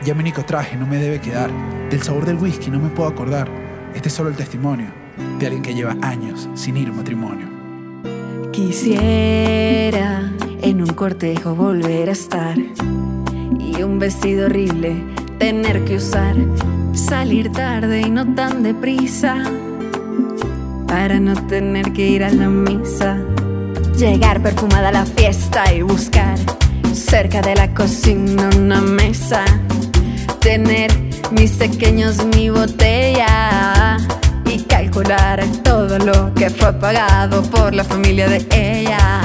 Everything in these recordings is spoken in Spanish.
Ya mi único traje no me debe quedar. Del sabor del whisky no me puedo acordar. Este es solo el testimonio de alguien que lleva años sin ir a un matrimonio. Quisiera en un cortejo volver a estar y un vestido horrible tener que usar. Salir tarde y no tan deprisa para no tener que ir a la misa. Llegar perfumada a la fiesta y buscar cerca de la cocina una mesa. Tener mis pequeños, mi botella y calcular todo lo que fue pagado por la familia de ella.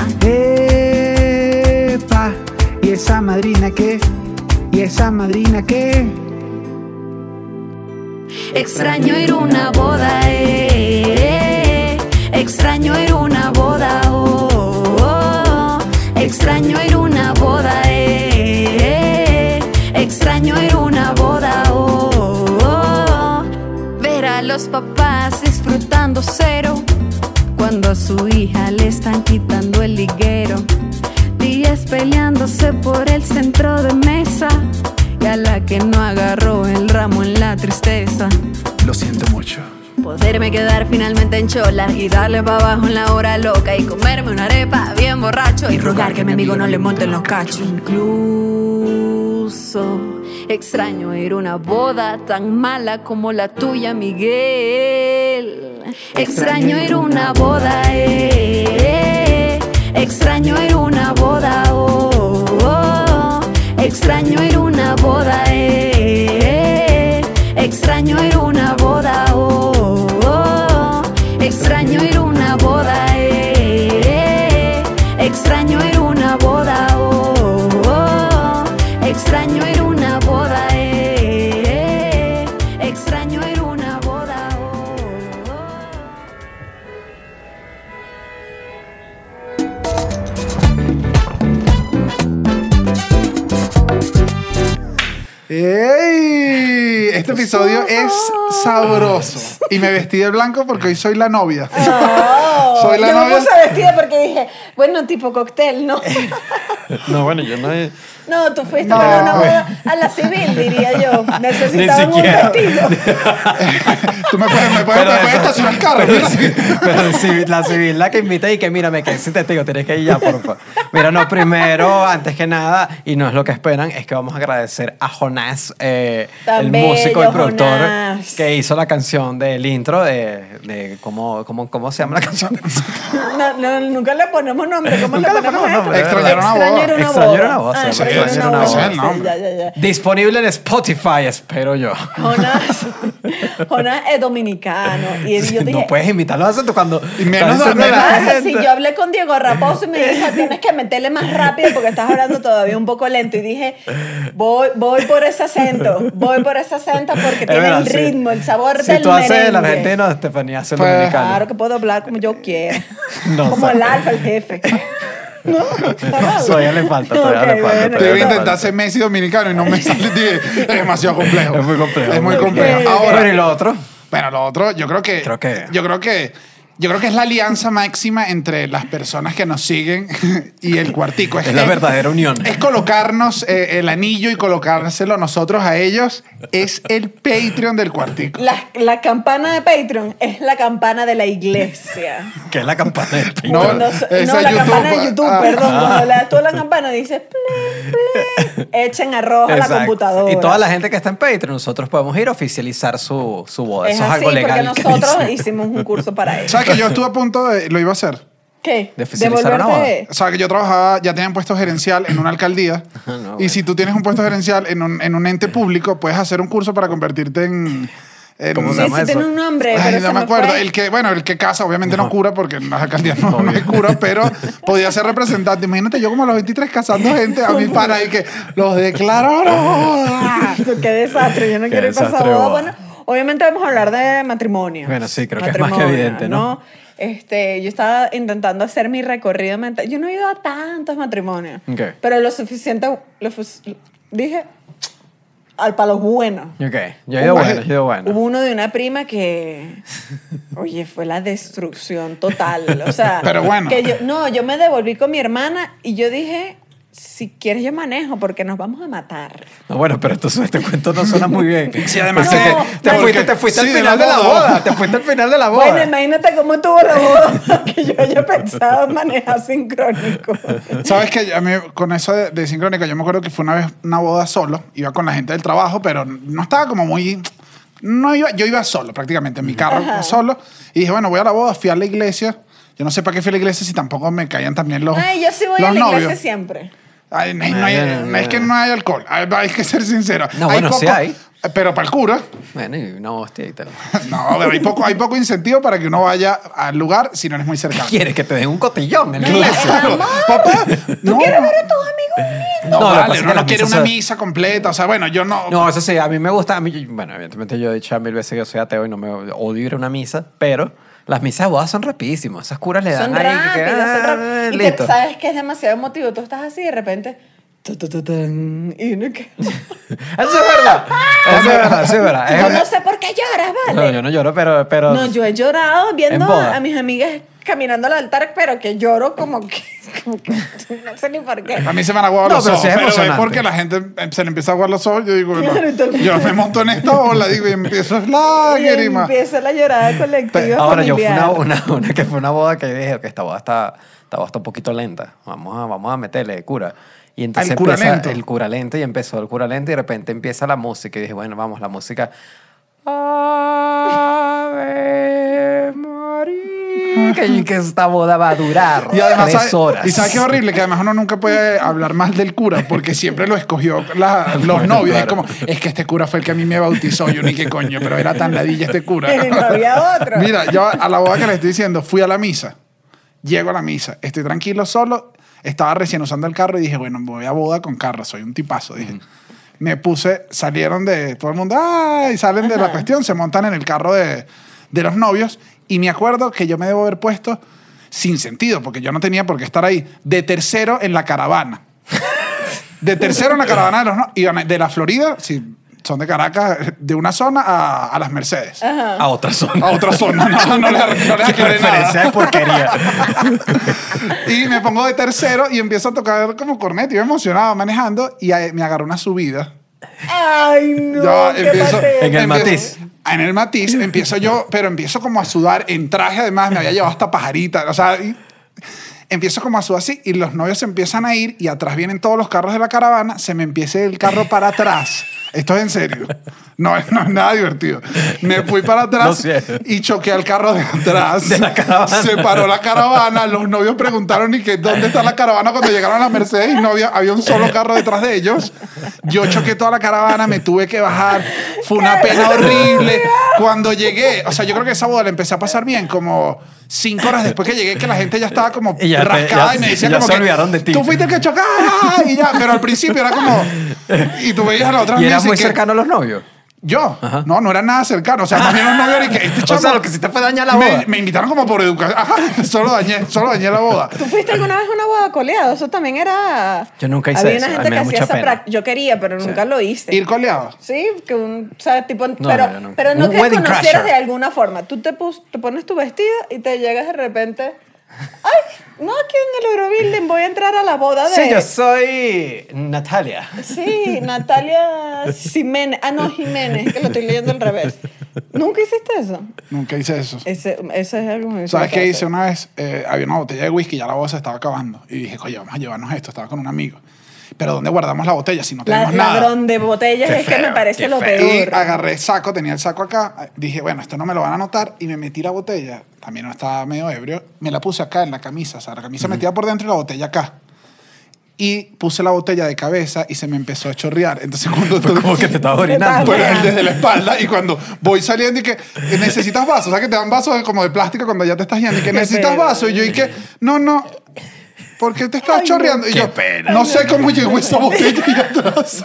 ¡Epa! ¿Y esa madrina qué? ¿Y esa madrina qué? Extraño ir a una boda, extraño ir a una boda, extraño ir a una boda, extraño ir a una boda, ver a los papás disfrutando cero cuando a su hija le están quitando el liguero. Días peleándose por el centro de mesa y a la que no agarró el ramo en la tristeza. Lo siento mucho. Poderme quedar finalmente en chola y darle pa' abajo en la hora loca y comerme una arepa bien borracho y rogar que a mi amigo no le monten los cachos. Incluso extraño ir a una boda tan mala como la tuya, Miguel. Extraño ir a una boda, extraño ir a una boda, extraño ir a una boda, extraño ir a una boda, extraño ir a una boda, extraño ir a una boda, extraño ir a una boda, extraño ir a una boda. ¡Ey! Este episodio es sabroso. Y me vestí de blanco porque hoy soy la novia. Soy la yo novia. me puse vestida porque dije, bueno, tipo cóctel, ¿no? No, bueno, yo no he... No, tú fuiste No, para una boda a la civil, diría yo. Necesitaban un siquiera. vestido. Tú me puedes estacionar el carro. Pero la civil, la que invita y que mira, me quedé sin testigo, tienes que ir ya, por favor. Mira, no, primero, antes que nada, y no es lo que esperan, es que vamos a agradecer a Jonás, el Bello, músico y productor Jonás. que hizo la canción del intro de ¿cómo se llama la canción? No, nunca le ponemos nombre. ¿Cómo Nunca le le ponemos ponemos nombre. Extrañar una boda. Extrañar una voz. Ah, Sí, extrañar ese una no, voz. ese es el Sí, nombre. ya. Disponible en Spotify, espero yo. Jonás es dominicano. Y yo dije, No puedes imitarlo acento cuando... Y menos estás diciendo menos la pasa? gente. Si yo hablé con Diego Raposo y me dijo, tienes que meterle más rápido porque estás hablando todavía un poco lento. Y dije, voy por ese acento porque tiene verdad, el sí. ritmo, el sabor Si del tú haces el merengue. argentino, Estefanía hace el Pues, dominicano. Claro que puedo hablar como yo quiera. No, como o sea, el alfa, el jefe. ¿No? Todavía le falta, todavía Ok, le falta. bueno. Te voy a intentar ser Messi dominicano y no me sale. Es demasiado complejo. Es muy complejo. Es muy Ok. complejo. Bueno, Ahora, ¿y lo otro? bueno, lo otro, yo creo que es la alianza máxima entre las personas que nos siguen y el Cuartico. Es la verdadera unión. Es colocarnos el anillo y colocárselo nosotros a ellos. Es el Patreon del Cuartico. La campana de Patreon es la campana de la iglesia. Que es la campana de Patreon. No, No, esa la YouTube, campana de YouTube, ah. perdón. Cuando le das tú a la campana dice plin, plin, echen arroz a la Exacto. computadora. Y toda la gente que está en Patreon, nosotros podemos ir a oficializar su boda. Es Eso es así, algo legal. porque que nosotros dice. hicimos un curso para eso. ¿Sabes que yo estuve a punto de... Lo iba a hacer. ¿Qué? ¿De oficializar una Devolverte. O sea, que yo trabajaba, ya tenía un puesto gerencial en una alcaldía. No, y si tú tienes un puesto gerencial en un ente público, puedes hacer un curso para convertirte en ¿Cómo se Sí, llama sí eso? tiene un nombre, Ay, pero no se me acuerdo. fue. El que casa, obviamente no cura, porque en las alcaldías no es cura, pero podía ser representante. Imagínate yo como a los 23 casando gente a mi pana y que los declaro. Qué desastre, yo no quiero ir para esa desastre, boda. boda. Bueno, obviamente vamos a hablar de matrimonio. Bueno, sí, creo que es más que evidente, ¿no? Yo estaba intentando hacer mi recorrido mental. Yo no he ido a tantos matrimonios, Ok. pero lo suficiente, dije, al palo bueno. Ok, yo he ido bueno. Hubo uno de una prima que, oye, fue la destrucción total. O sea, Pero bueno. que yo me devolví con mi hermana y yo dije, si quieres yo manejo porque nos vamos a matar. No, bueno, pero este cuento no suena muy bien. Sí, además Pensé no, que te fuiste al sí, final de la boda. Te fuiste al final de la boda. Bueno, imagínate cómo estuvo la boda que yo haya pensado manejar sincrónico. ¿Sabes qué? A mí, con eso de sincrónica, yo me acuerdo que fue una vez una boda solo. Iba con la gente del trabajo, pero no estaba como muy... No iba, yo iba solo prácticamente, en mi carro solo. Y dije, bueno, voy a la boda, fui a la iglesia. Yo no sé para qué fui a la iglesia si tampoco me caían también los Ay, yo sí voy los a la iglesia novios. siempre. Ay, es que no hay alcohol. Hay que ser sincero. No, bueno, sí hay. Pero para el cura, Bueno, y una hostia y tal. no, pero hay poco incentivo para que uno vaya al lugar si no eres muy cercano. ¿Quieres que te den un cotillón en la Mira, iglesia? Claro, Amor, papá, ¿Tú quieres ver a tus amigos unidos? No, No, lo que pasa vale, es uno que no las quiere misas una son- misa completa. O sea, bueno, yo no... No, eso sí, a mí me gusta. Bueno, evidentemente yo he dicho 1000 veces que yo soy ateo y no me odio ir a una misa, pero las misas de bodas son rapidísimas. Esas curas le dan Son ahí. rápidas, son rápidas. Y listo. sabes que es demasiado emotivo. Tú estás así y de repente... tu, tu, tu, tan, y uno que... Eso es verdad. Eso es verdad. Yo no sé por qué lloras, No, ¿vale? yo no lloro, pero... No, yo he llorado viendo En boda. a mis amigas caminando al altar, pero que lloro como que no sé ni por qué. A mí se me han aguado No, los pero ojos, sí es pero es emocionante. porque la gente se le empieza a aguar los ojos. Yo digo, no, Claro, y todo el mundo- yo me monto en esta ola, digo, y empiezo Y lágrimas. empieza la llorada colectiva. Ahora, yo fui familiar. una que fue una boda que dije que esta boda está un poquito lenta. Vamos a meterle cura. Y entonces El cura empieza lento. el cura lento y empezó el cura lento y de repente empieza la música y dije, bueno, vamos, la música. Ave María. Que esta boda va a durar Y además, 3 horas. ¿Y sabes qué horrible? Que además uno nunca puede hablar mal del cura porque siempre lo escogió los novios. claro. Es como, es que este cura fue el que a mí me bautizó. Yo ni qué coño, pero era tan ladilla este cura. Y no había otro. Mira, yo a la boda que le estoy diciendo, fui a la misa. Llego a la misa, estoy tranquilo solo. Estaba recién usando el carro y dije, bueno, voy a boda con carro, soy un tipazo. Dije, me puse, salieron de todo el mundo, ¡ay! Salen de la cuestión, se montan en el carro de los novios. Y me acuerdo que yo me debo haber puesto sin sentido, porque yo no tenía por qué estar ahí, de tercero en la caravana. De tercero en la caravana de los novios. Iban de la Florida, si son de Caracas, de una zona a las Mercedes. A otra zona. A otra zona, no les aclaré Referencia nada. de porquería. Y me pongo de tercero y empiezo a tocar como corneta. Yo emocionado manejando y me agarró una subida. Ay, no. Yo qué empiezo, patético. En el Matiz. En el Matiz empiezo yo, pero empiezo como a sudar en traje. Además, me había llevado hasta pajarita. O sea, empiezo como a sudar así y los novios se empiezan a ir y atrás vienen todos los carros de la caravana. Se me empieza el carro para atrás. Esto es en serio. No es nada divertido. Me fui para Lo atrás siento. y choqué al carro de atrás. De la caravana. Se paró la caravana. Los novios preguntaron y que dónde está la caravana cuando llegaron a las Mercedes y no había un solo carro detrás de ellos. Yo choqué toda la caravana, me tuve que bajar. Fue una pena horrible. Cuando llegué, o sea, yo creo que esa boda la empecé a pasar bien como 5 horas después que llegué, que la gente ya estaba como Y ya rascada y me decía ya como se que olvidaron de ti. tú fuiste el que chocaba y ya, pero al principio era como y tú veías a la otra ¿Y mesa eras muy que- cercano a los novios? Yo, no era nada cercano, o sea, más bien los novios y que este O chamo sea, lo que sí te fue dañar la boda. me invitaron como por educación. Ajá, solo dañé la boda. ¿Tú fuiste alguna vez a una boda coleado? Eso también era... Yo nunca hice Había eso, una a gente mí me que da hacía mucha esa pena. práctica. Yo quería, pero nunca lo hice. Ir coleado. Sí, que ¿sabes? Tipo, No, pero, yo nunca. pero no Un que wedding conocieras crasher. de alguna forma. Tú te pones tu vestido y te llegas de repente... Ay, no, aquí en el Eurobuilding voy a entrar a la boda de... Sí, yo soy Natalia. Sí, Natalia Jiménez. Ah, no, Jiménez, que lo estoy leyendo al revés. ¿Nunca hiciste eso? Nunca hice eso. Ese es algo muy ¿Sabes qué fuerte. hice una vez? Había una botella de whisky, ya la boda se estaba acabando. Y dije, oye, vamos a llevarnos esto. Estaba con un amigo. Pero ¿dónde guardamos la botella si no tenemos nada? Ladrón de botellas Qué es que me feo, parece qué lo feo. Y peor. agarré saco, tenía el saco acá. Dije, bueno, esto no me lo van a notar. Y me metí la botella. También no estaba medio ebrio. Me la puse acá en la camisa. O sea, la camisa metida por dentro y la botella acá. Y puse la botella de cabeza y se me empezó a chorrear. Entonces cuando Fue como que te estaba orinando. Pues desde la espalda y cuando voy saliendo y que necesitas vasos, o sea que te dan vasos como de plástico cuando ya te estás yendo y que Qué necesitas pena. vasos y yo y que no, ¿por qué te estás Ay, chorreando? Y qué yo pena. no sé cómo llegó esa botella ahí atrás.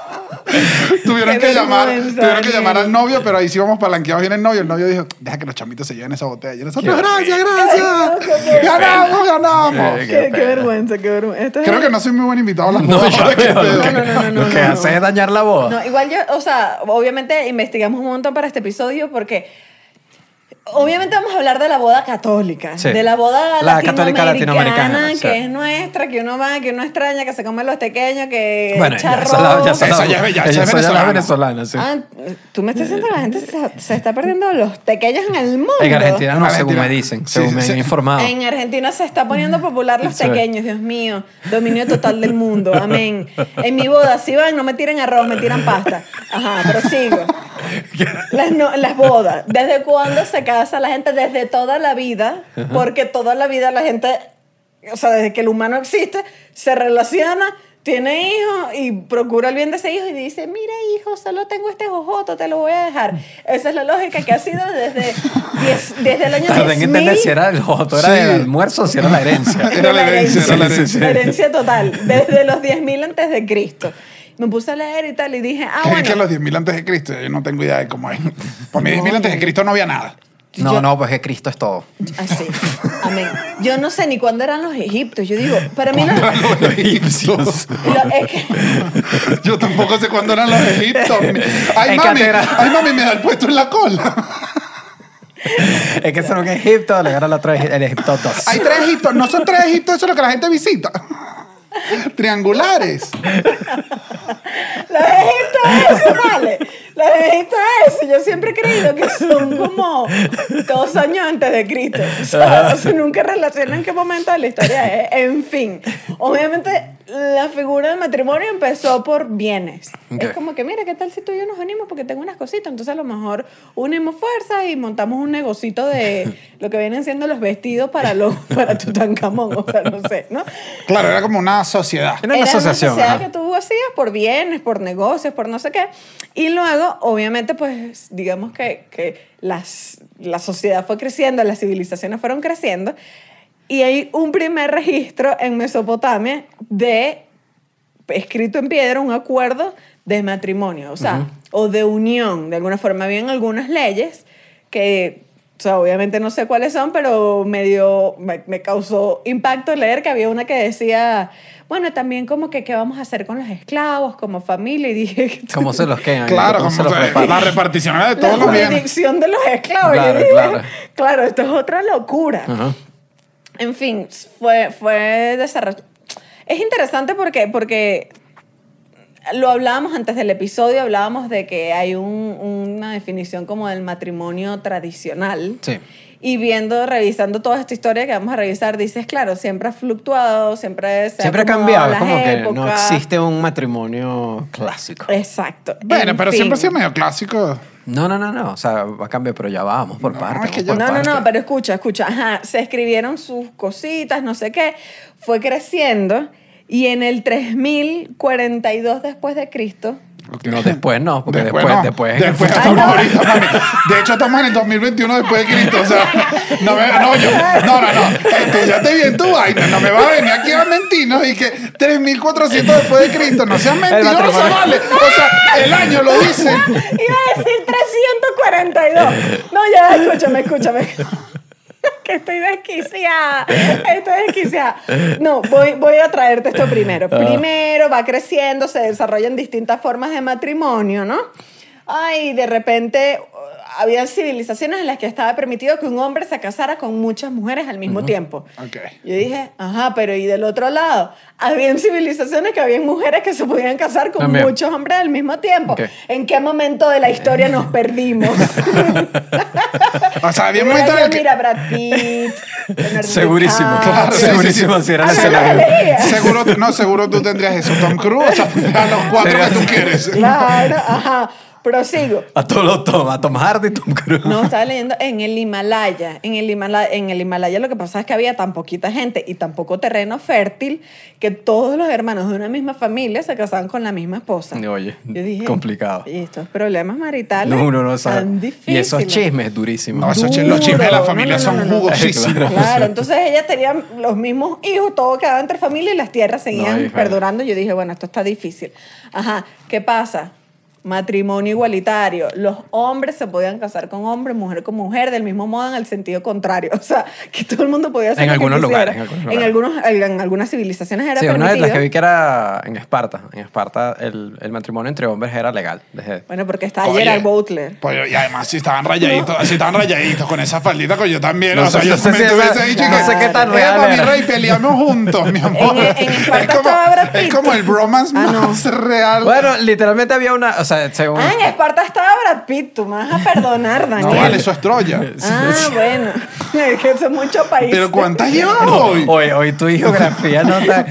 Tuvieron Qué que vergüenza, llamar al Miguel. novio, pero ahí sí íbamos palanqueados bien el novio. El novio dijo, deja que los chamitos se lleven esa botella. Y nosotros, Qué gracias. Ay, no, qué Ganamos. Qué Qué vergüenza, qué vergüenza. Esto es- Creo que no soy muy buen invitado a las No, bodas. yo ¿Qué veo, pedo? lo que hace es dañar la boda. No, igual yo, o sea, obviamente investigamos un montón para este episodio porque Obviamente vamos a hablar de la boda católica, Sí. de la boda La católica latinoamericana, que sí. es nuestra, que uno va, que uno extraña, que se come los pequeños, que Bueno, echa esa es la- arroz. Esa es la venezolana. venezolana, sí. Ah, tú me estás diciendo que la gente se está perdiendo los tequeños en el mundo. En Argentina no, Argentina. según me dicen, Sí, según me sí. han informado. En Argentina se está poniendo popular los Eso es. tequeños, Dios mío. Dominio total del mundo, amén. En mi boda, si van, no me tiren arroz, me tiran pasta. Ajá, prosigo. Las bodas. ¿Desde cuándo se casa la gente? Desde toda la vida. Porque toda la vida la gente, o sea, desde que el humano existe, se relaciona, tiene hijos y procura el bien de ese hijo y dice, mira hijo, solo tengo este jojoto, te lo voy a dejar. Esa es la lógica que ha sido desde el año Tardé en 10.000. entender si era el joto, era Sí. el almuerzo o si era la herencia. Era la herencia, era la herencia. La herencia total, desde los 10.000 antes de Cristo. Me puse a leer y tal y dije, Es bueno. que los 10.000 antes de Cristo, yo no tengo idea de cómo es. Por mí 10.000 antes de Cristo no había nada. No, pues que Cristo es todo. Así, amén. Yo no sé ni cuándo eran los egiptos. Yo digo, para mí Los egipcios. es que Yo tampoco sé cuándo eran los egipcios. Ay, En mami, catedral. ay, mami, me da el puesto en la cola. Es que eso no es Egipto, le gana el otro, el Egipto 2. Hay 3 Egiptos. No son 3 Egiptos, eso es lo que la gente visita. Triangulares. los egiptos eso, vale. Los egiptos eso. Yo siempre he creído que son como 2 años antes de Cristo. O sea, nunca relacionan en qué momento de la historia es. En fin, obviamente la figura del matrimonio empezó por bienes. Ok. Es como que, mira, ¿qué tal si tú y yo nos unimos? Porque tengo unas cositas. Entonces a lo mejor unimos fuerzas y montamos un negocito de lo que vienen siendo los vestidos para Tutankamón. O sea, no sé, ¿no? Claro, era como una sociedad. Era una asociación. Una sociedad ajá. que tú hacías por bienes, por negocios, por no sé qué. Y luego, obviamente, pues, digamos que la sociedad fue creciendo, las civilizaciones fueron creciendo. Y hay un primer registro en Mesopotamia de, escrito en piedra, un acuerdo de matrimonio, o sea, o de unión. De alguna forma, habían algunas leyes que, o sea, obviamente no sé cuáles son, pero me causó impacto leer que había una que decía, bueno, también como que qué vamos a hacer con los esclavos, como familia, y dije... ¿Cómo se los quedan? Claro, ¿Cómo como se los preparan? la repartición era de La todos los bienes. jurisdicción de los esclavos. Claro, Yo dije, claro. claro, esto es otra locura. Ajá. En fin, fue desarrollo. Es interesante porque lo hablábamos antes del episodio, hablábamos de que hay una definición como del matrimonio tradicional. Sí. Y revisando toda esta historia que vamos a revisar, dices, claro, siempre ha fluctuado, siempre se Siempre ha acomodado cambiado, las es como que no épocas. existe un matrimonio clásico. Exacto. Bueno, En pero fin. siempre ha sido medio clásico. No, o sea, va a cambiar, pero ya vamos por partes. es que vamos yo- por No, partes. pero escucha. Ajá, se escribieron sus cositas, no sé qué. Fue creciendo y en el 3042 después de Cristo, No, después no, porque después no. en el Después futuro- estamos ahorita, mami. De hecho, estamos en el 2021 después de Cristo. O sea, no. Estudiate bien tu vaina. No me vas a venir aquí a mentirnos y que 3400 después de Cristo. No seas mentiroso, matrimonio. vale. O sea, el año lo dice. iba a decir 342. No, ya, escúchame. Que estoy desquiciada. No, voy a traerte esto primero. Primero va creciendo, se desarrollan distintas formas de matrimonio, ¿no? Ay, de repente había civilizaciones en las que estaba permitido que un hombre se casara con muchas mujeres al mismo tiempo. Ok. Yo dije, ajá, pero ¿y del otro lado? Habían civilizaciones que habían mujeres que se podían casar con También. muchos hombres al mismo tiempo. Ok. ¿En qué momento de la historia nos perdimos? O sea, había un momento en el que... Mira, Brad Pitt, Leonardo Segurísimo, DiCaprio. claro, sí, segurísimo si era el Ah, no, escenario. no, Seguro tú tendrías eso. Tom Cruise, o sea, a los 4 que tú quieres. Claro, ajá. Prosigo. A Tom Hardy y Tom Cruise. No, estaba leyendo en el Himalaya. En el Himalaya lo que pasa es que había tan poquita gente y tan poco terreno fértil que todos los hermanos de una misma familia se casaban con la misma esposa. Oye, Yo dije, complicado. Y estos problemas maritales No, tan difíciles. Y esos chismes durísimos. No, los chismes de la Duro. familia No. son jugosísimos. Claro, entonces ella tenía los mismos hijos, todo quedaba entre familia y las tierras seguían No, y- perdurando. Yo dije, bueno, esto está difícil. Ajá, ¿qué pasa? matrimonio igualitario. Los hombres se podían casar con hombres, mujer con mujer, del mismo modo en el sentido contrario. O sea, que todo el mundo podía hacer En lo que algunos quisiera. lugares, en algunos En algunas civilizaciones era Sí, una de permitido. las que vi que era en Esparta. En Esparta el matrimonio entre hombres era legal. Bueno, porque está Oye, Gerard Butler. Pues, y además, si estaban rayaditos con esa faldita, con yo también. No o sea, sé- yo no sé también si te esa- hubiese dicho no que, sé qué tan real "Epa, mi era". rey, peleamos juntos, mi amor. En Esparta es como, estaba Brad Pitt. es como el bromance Ah, no. más real. Bueno, literalmente había una... O sea, según... Ah, en Esparta estaba Brad Pitt. Tú me vas a perdonar, Daniel. No vale, eso es Troya. Ah, bueno. Es que son muchos países. Pero ¿cuántas llevas hoy? Hoy tu geografía no está...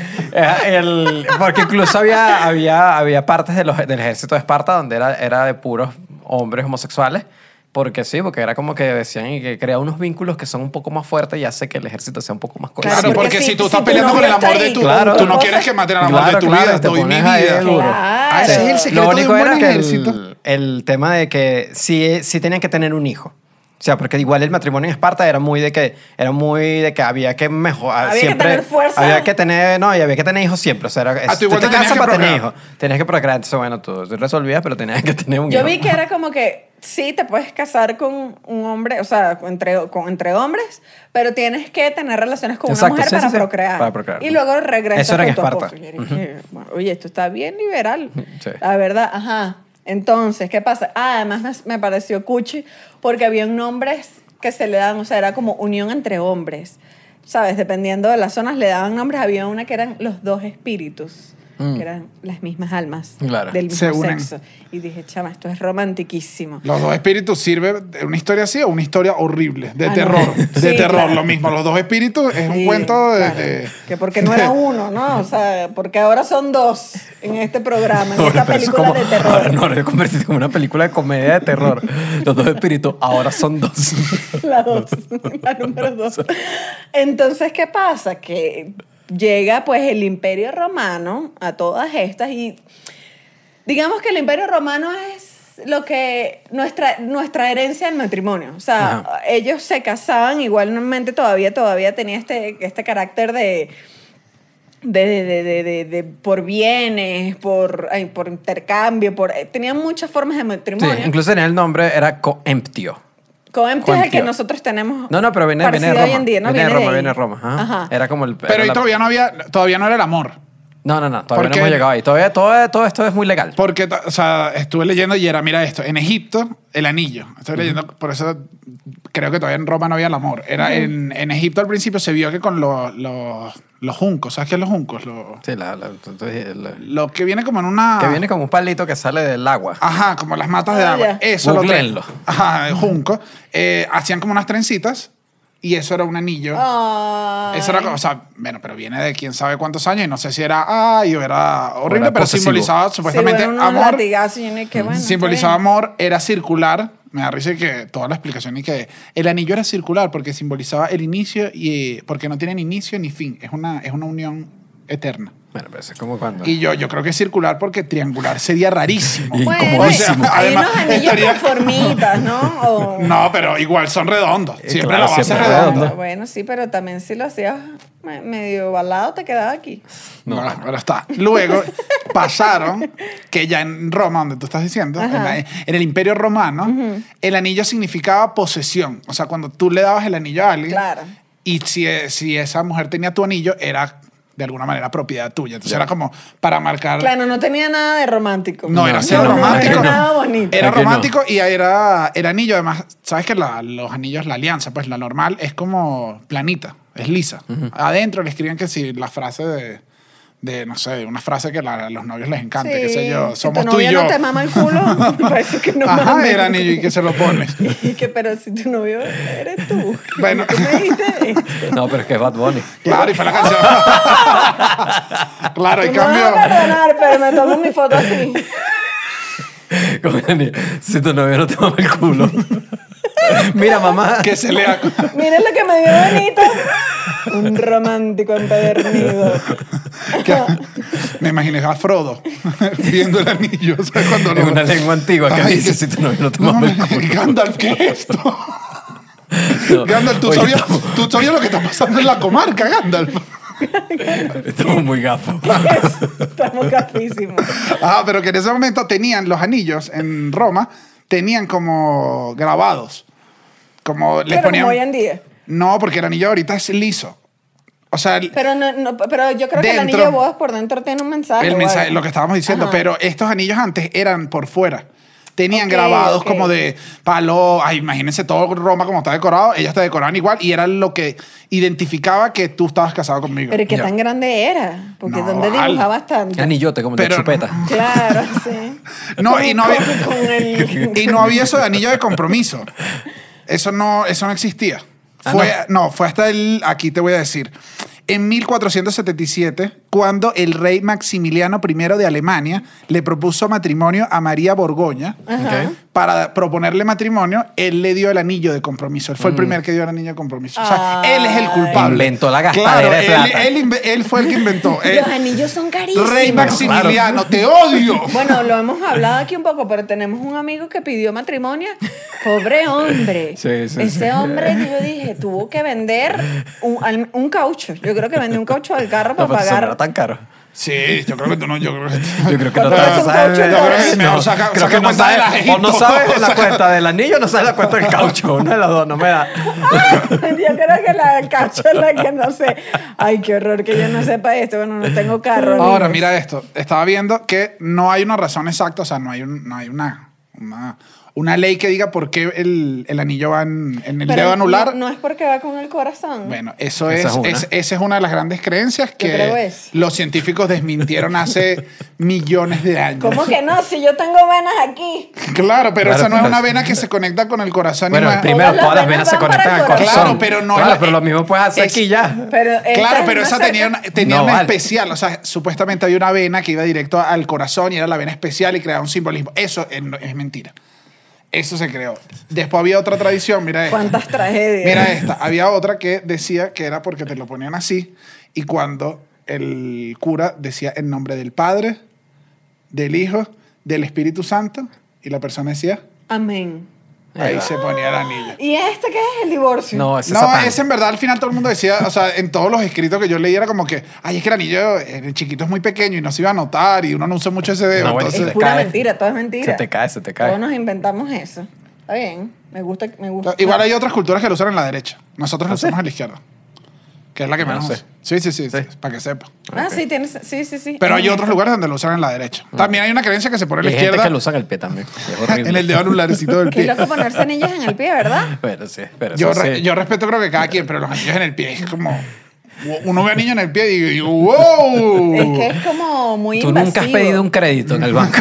porque incluso había partes del ejército de Esparta donde era de puros hombres homosexuales. Porque sí, porque era como que decían y que crea unos vínculos que son un poco más fuertes y hace que el ejército sea un poco más cohesivo. Claro, porque porque si- si tú si estás tu peleando con el novio amor está de tu... ahí, Claro. Tú no quieres que maten al amor de tu vida. te Doy mi pones ahí vida. duro. Ah, ese es el secreto Lo de único un era buen que ejército. el tema de que sí tenían que tener un hijo. O sea, porque igual el matrimonio en Esparta era muy de que había que mejorar Había que siempre. tener fuerza. Había que tener hijos siempre. O sea, tú igual te te tenías casas que para tener procrear. hijos. Tenías que procrear. Entonces, bueno, tú resolvías, pero tenías que tener un Yo hijo. vi que era como que sí te puedes casar con un hombre, o sea, entre hombres, pero tienes que tener relaciones con Exacto, una mujer sí, para sí, sí. procrear. Para procrear. Y luego regresas Eso era en con tu Esparta. esposo. Y yo dije, bueno, oye, esto está bien liberal. Sí. La verdad, ajá. Entonces, ¿qué pasa? Además me pareció cuchi porque había nombres que se le dan, o sea, era como unión entre hombres. ¿Sabes? Dependiendo de las zonas le daban nombres. Había una que eran los dos espíritus, que eran las mismas almas Claro. del Se mismo unen. sexo. Y dije, chama, esto es romantiquísimo. ¿Los dos espíritus sirve de una historia así o una historia horrible? De no. terror. De Sí, terror, claro. lo mismo. Los dos espíritus es un Sí, cuento de... claro. de- Que porque no era uno, ¿no? O sea, porque ahora son dos en este programa, en Ahora, esta pero eso película de terror. Ahora no, lo convertiste como una película de comedia de terror. Los dos espíritus ahora son dos. La dos, la número 2. Entonces, ¿qué pasa? Que llega pues el Imperio Romano a todas estas y digamos que el Imperio Romano es lo que nuestra herencia del matrimonio. O sea, Ajá. ellos se casaban igualmente todavía tenía este carácter de por bienes, por intercambio, tenían muchas formas de Sí, matrimonio. incluso tenía el nombre, era Coemptio. Coemptio es el que Coemptio. nosotros tenemos. No, pero viene de parecido Roma. hoy en día, ¿no? Viene de de Roma, ahí. viene de Roma. Ajá. Ajá. Era como el... Pero era ahí la- todavía no era el amor. No, todavía Porque- no hemos llegado ahí. Todavía todo esto es muy legal. Porque, o sea, estuve leyendo y era, mira esto, en Egipto, el anillo. Estoy leyendo, por eso creo que todavía en Roma no había el amor. Era en Egipto al principio se vio que con los juncos, ¿sabes qué es los juncos? Sí, Lo que viene como en una... que viene como un palito que sale del agua. Ajá, como las matas de Ah, agua. ya. Eso Googleenlo. Ajá, el junco. Hacían como unas trencitas y eso era un anillo. Ay. Eso era, o sea, bueno, pero viene de quién sabe cuántos años y no sé si era ay o era horrible, era pero posesivo. simbolizaba Sí, supuestamente bueno, unos amor. latigazos y uno, qué bueno, Simbolizaba está bien. amor, era circular. Me da risa que toda la explicación y que el anillo era circular porque simbolizaba el inicio y porque no tienen inicio ni fin, es una unión eterna. Bueno, pero eso es como cuando... Y yo creo que es circular porque triangular sería rarísimo. Y Bueno, incomodísimo. hay además, unos anillos estaría- con formitas, ¿no? O- No, pero igual son redondos. Siempre claro, la base es siempre redonda. redondo. Bueno, sí, pero también si lo hacías medio balado te quedaba aquí. No, pero está. Luego pasaron que ya en Roma, donde tú estás diciendo, en el Imperio Romano, el anillo significaba posesión. O sea, cuando tú le dabas el anillo a alguien, Claro. y si esa mujer tenía tu anillo, era de alguna manera propiedad tuya. Entonces era como para marcar... Claro, no tenía nada de romántico. No, era cero no, romántico. No era nada bonito. Era Aquí no. romántico y era el anillo. Además, sabes que los anillos, la alianza, pues la normal es como planita, es lisa. Adentro le escriben que si la frase de no sé, una frase que a los novios les encanta, qué sé yo, Si somos tu tú y novio yo. no te mama el culo, me parece que no Ajá, mames. el anillo y que se lo pones. Y que, pero si tu novio eres tú. Bueno. Tú me dijiste esto. No, pero es que es Bad Bunny. Claro, y fue la canción. Claro, y Tú me vas a cambió. perdonar, pero me tomo mi foto así. Como el anillo. Si tu novio no te mama el culo. Mira, mamá. Que se lea. Miren lo que me dio Benito. Un romántico empedernido. Me imaginé a Frodo viendo el anillo. ¿Sabes? Cuando Es una lengua antigua que Ay, dice que- si tu novio no te No, mama el culo. Gandalf, ¿qué es esto? No. Gandalf, Oye, tú sabías lo que está pasando en la comarca, Gandalf. Estamos muy gafos. Estamos gafísimos. Pero que en ese momento tenían los anillos en Roma, tenían como grabados. Como les Pero ponían... como hoy en día. No, porque el anillo ahorita es liso. O sea, Pero yo creo que el anillo de bodas por dentro tiene un mensaje. el o mensaje, algo. lo que estábamos diciendo, Ajá. pero estos anillos antes eran por fuera. Tenían Ok, grabados ok. como de palo. Ay, imagínense todo Roma como está decorado. Ellas te decoraban igual y era lo que identificaba que tú estabas casado conmigo. Pero ¿y qué Ya. tan grande era? Porque No, ¿dónde vale. dibujabas tanto? Anillote como de Pero- chupeta. Claro, sí. No, y no había, Con el... y no había eso de anillo de compromiso. Eso no existía. Fue hasta aquí te voy a decir. En 1477, cuando el rey Maximiliano I de Alemania le propuso matrimonio a María Borgoña, Ajá. para proponerle matrimonio, él le dio el anillo de compromiso. Él fue el primer que dio el anillo de compromiso. O sea, Ay. él es el culpable. Inventó la gastadera Claro, de plata. él fue el que inventó. Los anillos son carísimos. Rey Maximiliano, te odio. Bueno, lo hemos hablado aquí un poco, pero tenemos un amigo que pidió matrimonio. Pobre hombre. Sí, sí, Ese sí. hombre, yo dije, tuvo que vender un caucho. Yo creo que vendió un caucho del carro para No, pues eso no pagar. era tan caro. Sí, yo creo que tú no. Yo creo que Yo creo que no ¿Cuánto te cuesta un sabes. caucho? Yo creo que mejor saca Creo que no cuenta de la sabes. O no Egipto. sabes la cuenta del anillo o no sabes la cuenta del caucho. Una de las dos, no me da. Yo creo que la del caucho es la que no sé. Ay, qué horror que yo no sepa esto. Bueno, no tengo carro. Ahora, amigos. mira esto. Estaba viendo que no hay una razón exacta, o sea, no hay una ley que diga por qué el anillo va en el Pero dedo anular. No es porque va con el corazón. Bueno, eso Esa es, es una. esa es una de las grandes creencias creo que es. los científicos desmintieron hace millones de años. ¿Cómo que no? Si yo tengo venas aquí. Claro, pero Claro, esa no es pero una es- vena que se conecta con el corazón. Bueno, y no es- primero Todas todas las las venas venas se van conectan para al el corazón. corazón. Claro, pero no Claro, es- pero lo mismo puedes hacer es- aquí ya. Pero esta Claro, es pero más esa tenía cerca. tenía No, una vale. especial. O sea, supuestamente había una vena que iba directo al corazón y era la vena especial y creaba un simbolismo. Eso es mentira. Eso se creó. Después había otra tradición, mira esta. ¿Cuántas tragedias? Mira esta. Había otra que decía que era porque te lo ponían así y cuando el cura decía el nombre del Padre, del Hijo, del Espíritu Santo y la persona decía, Amén. ahí se ponía el anillo. ¿Y este qué es el divorcio? No, ese es No, Satán. ese en verdad al final todo el mundo decía, o sea, en todos los escritos que yo leí era como que, ay, es que el anillo el chiquito es muy pequeño y no se iba a notar y uno no usa mucho ese dedo. No, bueno, Es entonces, te pura cae. mentira, todo es mentira. Se te cae, se te cae. Todos nos inventamos eso. Está bien. Me gusta. igual hay otras culturas que lo usan en la derecha. Nosotros lo ¿Ah, sí? usamos en la izquierda. Que es la que No menos sé. usa. Sí, Sí. para que sepa. Ah, Ok. sí, tienes. Sí. Pero hay En otros eso. lugares donde lo usan en la derecha. También hay una creencia que se pone en Y la hay gente izquierda. que lo usa en el pie también. Es horrible. En el dedo anularcito del Qué pie. loco ponerse anillos en el pie, ¿verdad? Pero sí, pero Yo, eso sí. yo respeto creo que cada quien, pero los anillos en el pie es como... Uno ve anillo en el pie y digo, ¡wow! Es que es como muy Tú invasivo. nunca has pedido un crédito en el banco.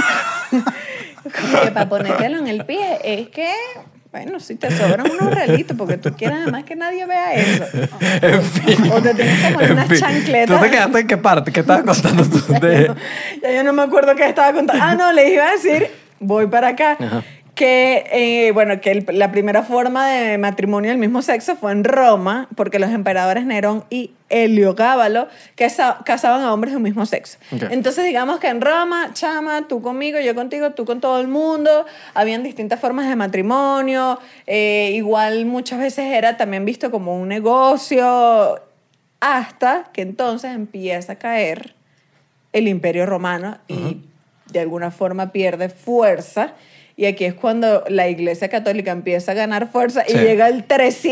Como que para ponértelo en el pie es que, bueno, si te sobran unos relitos porque tú quieres además que nadie vea eso. En fin. O te tienes que poner En unas fin. chancletas. ¿Tú te quedaste en qué parte? ¿Qué estabas contando tú? De... Ya yo no me acuerdo qué estaba contando. Ah, no, les iba a decir, voy para acá, Ajá. que, bueno, que la primera forma de matrimonio del mismo sexo fue en Roma, porque los emperadores Nerón y Heliogábalo casaban a hombres de un mismo sexo. Ok. Entonces, digamos que en Roma, chama, tú conmigo, yo contigo, tú con todo el mundo, habían distintas formas de matrimonio, igual muchas veces era también visto como un negocio, hasta que entonces empieza a caer el Imperio Romano y de alguna forma pierde fuerza. Y aquí es cuando la Iglesia Católica empieza a ganar fuerza y Sí. llega el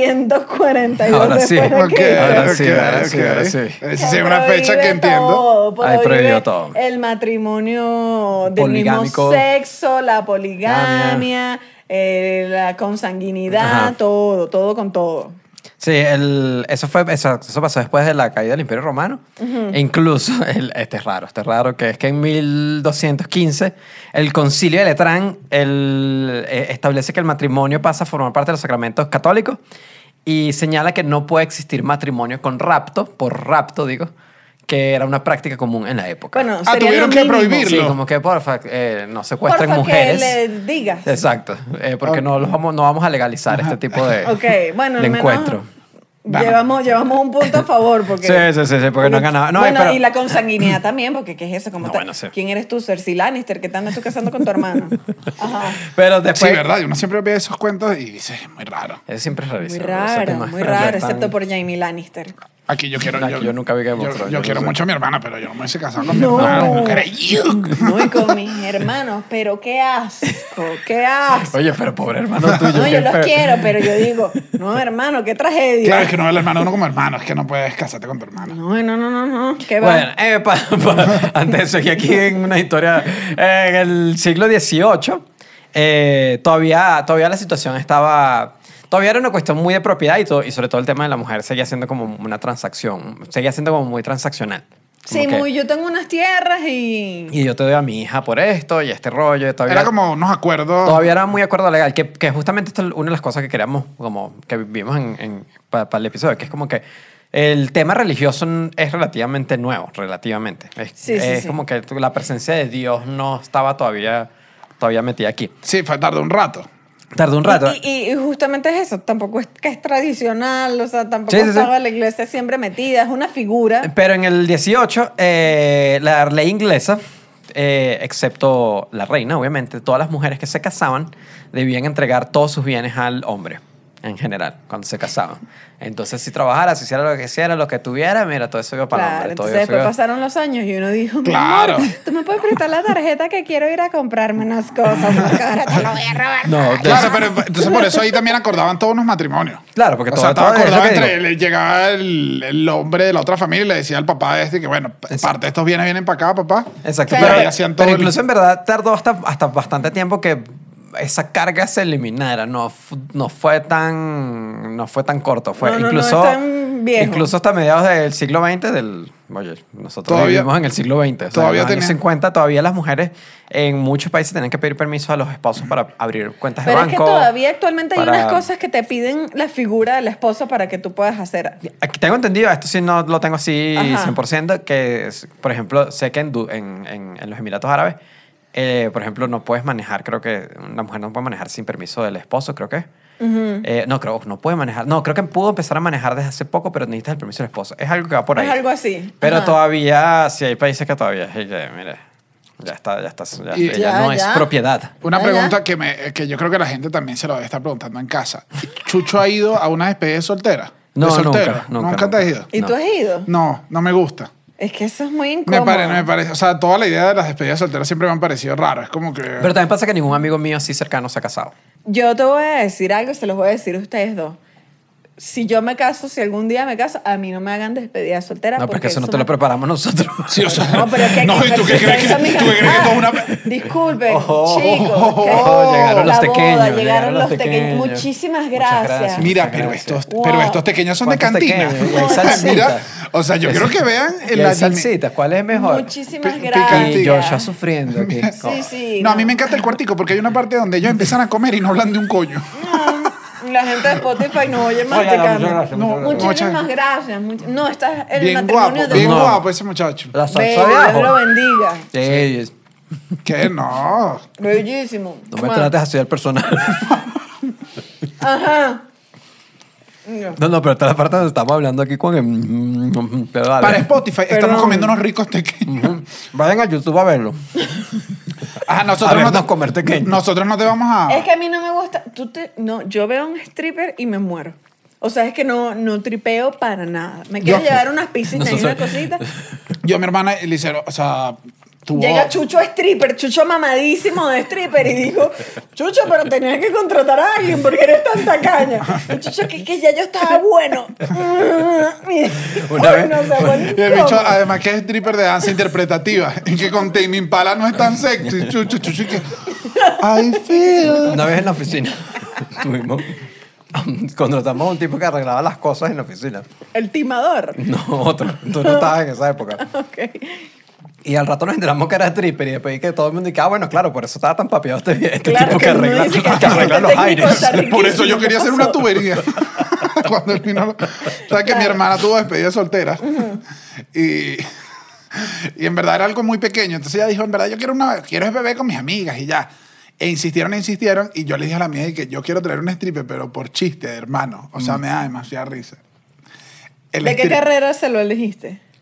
342 Ahora sí. después de Ok, Cristo. Ahora sí, ok, ahora sí, ok. ahora sí. Esa sí es una fecha que Prohíbe entiendo. todo, Ahí prohibió prohíbe todo. El matrimonio del Poligámico. mismo sexo, la poligamia, la consanguinidad, Ajá. todo con todo. Sí, eso pasó después de la caída del Imperio Romano. E incluso, este es raro, que es que en 1215 el Concilio de Letrán establece que el matrimonio pasa a formar parte de los sacramentos católicos y señala que no puede existir matrimonio con rapto, por rapto digo, que era una práctica común en la época. Bueno, Ah, sería tuvieron lo que mínimo. prohibirlo. Sí, como que porfa, no secuestren Porfa, mujeres. que le digas. Exacto, porque no vamos a legalizar este tipo de, Ok, bueno, de al menos encuentro. llevamos un punto a favor. Porque, Sí, porque no ganaba. No, bueno, pero- y la consanguinidad también, porque ¿qué es eso? ¿Cómo No, está? bueno, sí. ¿Quién eres tú? Cersei Lannister, que te andas tú casando con tu hermano. Ajá. Pero Sí, después... verdad. Y uno siempre ve esos cuentos y dice, muy raro. Eso siempre es Muy rarísimo. raro, Esos temas muy raro, están- excepto por Jaime Lannister. Aquí yo quiero... Aquí yo nunca vi Game of Thrones, Yo yo quiero no sé. mucho a mi hermana, pero yo no me hubiese casado con mi No. hermana. Creído. No, y con mis hermanos, pero qué asco, qué asco. Oye, pero pobre hermano tuyo. No, qué yo los feo. quiero, pero yo digo, no, hermano, qué tragedia. Claro, es que no ve el hermano uno como hermano. Es que no puedes casarte con tu hermano. No, qué va. Bueno, antes de seguir aquí en una historia, en el siglo XVIII, todavía la situación estaba... Todavía era una cuestión muy de propiedad y sobre todo el tema de la mujer seguía siendo como una transacción, seguía siendo como muy transaccional. Como Sí, que, muy, yo tengo unas tierras y yo te doy a mi hija por esto y este rollo. Todavía, Era como unos acuerdos... Todavía era muy acuerdo legal, que justamente esto es una de las cosas que queríamos, como que vimos para el episodio, que es como que el tema religioso es relativamente nuevo, relativamente. Es Sí. como que la presencia de Dios no estaba todavía metida aquí. Sí, fue tarde un rato. Tardó un rato. Y justamente es eso, tampoco es que es tradicional, o sea, tampoco Sí, sí, estaba sí. la iglesia siempre metida, es una figura. Pero en el 18, la ley inglesa, excepto la reina, obviamente, todas las mujeres que se casaban debían entregar todos sus bienes al hombre, en general, cuando se casaban. Entonces, si trabajara, si hiciera lo que quisiera, lo que tuviera, mira, todo eso iba para el Claro, hombre. Todo entonces eso después iba- pasaron los años y uno dijo, mi Claro. amor, tú me puedes prestar la tarjeta que quiero ir a comprarme unas cosas, porque ahora te lo voy a robar. No, de- Claro, pero entonces por eso ahí también acordaban todos los matrimonios. Claro, porque O sea, todo estaba es lo acordado que entre... digo. Le llegaba el hombre de la otra familia y le decía al papá de este que, bueno, parte de estos bienes vienen para acá, papá. Exacto. Claro. Pero, Y hacían todo pero el- incluso en verdad tardó hasta bastante tiempo que esa carga se eliminara. No fue tan corto. Fue No, no, incluso, no es tan viejo. incluso hasta mediados del siglo XX, oye, nosotros Todavía- vivimos en el siglo XX. O sea, todavía en los años tenía- 50 todavía las mujeres en muchos países tenían que pedir permiso a los esposos para abrir cuentas Pero de es que banco. todavía actualmente hay para- unas cosas que te piden la figura del esposo para que tú puedas hacer. Aquí tengo entendido, esto sí no lo tengo así Ajá. 100%, que por ejemplo, sé que en los Emiratos Árabes, por ejemplo, no puedes manejar, creo que una mujer no puede manejar sin permiso del esposo, creo que. No puede manejar. No, creo que pudo empezar a manejar desde hace poco, pero necesitas el permiso del esposo. Es algo que va por ahí. Es algo así. Pero Ajá. todavía, sí hay países que todavía, mire, ya está, Y- ella no es Ya. propiedad. Una Ah, pregunta que yo creo que la gente también se lo debe estar preguntando en casa. ¿Chucho ha ido a una despedida de soltera? No, ¿De soltero? nunca. te has ido? ¿Y No. tú has ido? No, no me gusta. Es que eso es muy Me incómodo. parece, o sea, toda la idea de las despedidas solteras siempre me han parecido raro. Es como que... Pero también pasa que ningún amigo mío así cercano se ha casado. Yo te voy a decir algo, se los voy a decir a ustedes dos. Si yo me caso, si algún día me caso, a mí no me hagan despedida soltera. No, porque eso no te me- lo preparamos nosotros. Sí, o sea, No, pero es que no, ¿y tú qué crees que, tú qué crees que todo una... Disculpen, Oh, chicos. que llegaron la los tequeños, boda, llegaron los tequeños. tequeños. Muchísimas Muchas gracias. gracias. Mira, Muchas pero gracias. estos, Wow. pero estos pequeños son de ¿Cuántos cantina. tequeños? Y hay salsita. Mira, o sea, yo quiero que vean Y en hay la salsitas, ¿cuál es mejor? Muchísimas Pi- gracias. Y yo ya sufriendo aquí. Sí, sí. No, a mí me encanta el cuartico porque hay una parte donde ellos empiezan a comer y no hablan de un coño. La gente de Spotify no oye Oye, masticando. muchas gracias, No, muchas gracias. Muchísimas gracias. No, está el Bien matrimonio guapo, de bien No. guapo ese muchacho. La salsa Bello, de Dios lo ajo. bendiga. Sí, ¿Qué? No. Bellísimo. no me trates así al personal. Ajá. No, pero esta es la parte donde estamos hablando aquí con el... Pero dale. Para Spotify estamos Perdón. comiendo unos ricos pequeños. Ujú. Vayan a YouTube a verlo. Ajá, A nosotros vernos no te, comer pequeño. nosotros no te vamos a... Es que a mí no me gusta. No, yo veo a un stripper y me muero. O sea, es que no tripeo para nada. Me quiero Yo- llevar unas pisitas y una Nosotros- cosita. Yo a mi hermana le hicieron, o sea, tuvo... Llega Chucho stripper, Chucho mamadísimo de stripper y dijo, Chucho, pero tenías que contratar a alguien porque eres tan tacaña. Y Chucho, que ya yo estaba bueno. Una vez- No sé, bueno, Y el bicho, incómodo. además que es stripper de danza interpretativa, en que con Tame Impala no es tan sexy. Chucho, chucho, y que... I feel... Una vez en la oficina tuvimos... Contratamos a un tipo que arreglaba las cosas en la oficina. El timador. No, otro. Tú no estabas en esa época. Ok. Y al rato nos enteramos que era stripper y después que todo el mundo dice, bueno, claro, por eso estaba tan papeado este Claro, tipo que que uno arregla, dice que que arregla este los técnico aires. está riquísimo. Por eso yo quería ¿Qué hacer pasó? una tubería. Cuando él vino... ¿Sabes que mi hermana tuvo despedida soltera? Y en verdad era algo muy pequeño. Entonces ella dijo, en verdad yo quiero es beber con mis amigas y ya. E insistieron. Y yo le dije a la mía que yo quiero traer un stripper, pero por chiste, hermano. O sea, me da demasiada risa. El ¿De qué strip- carrera se lo elegiste?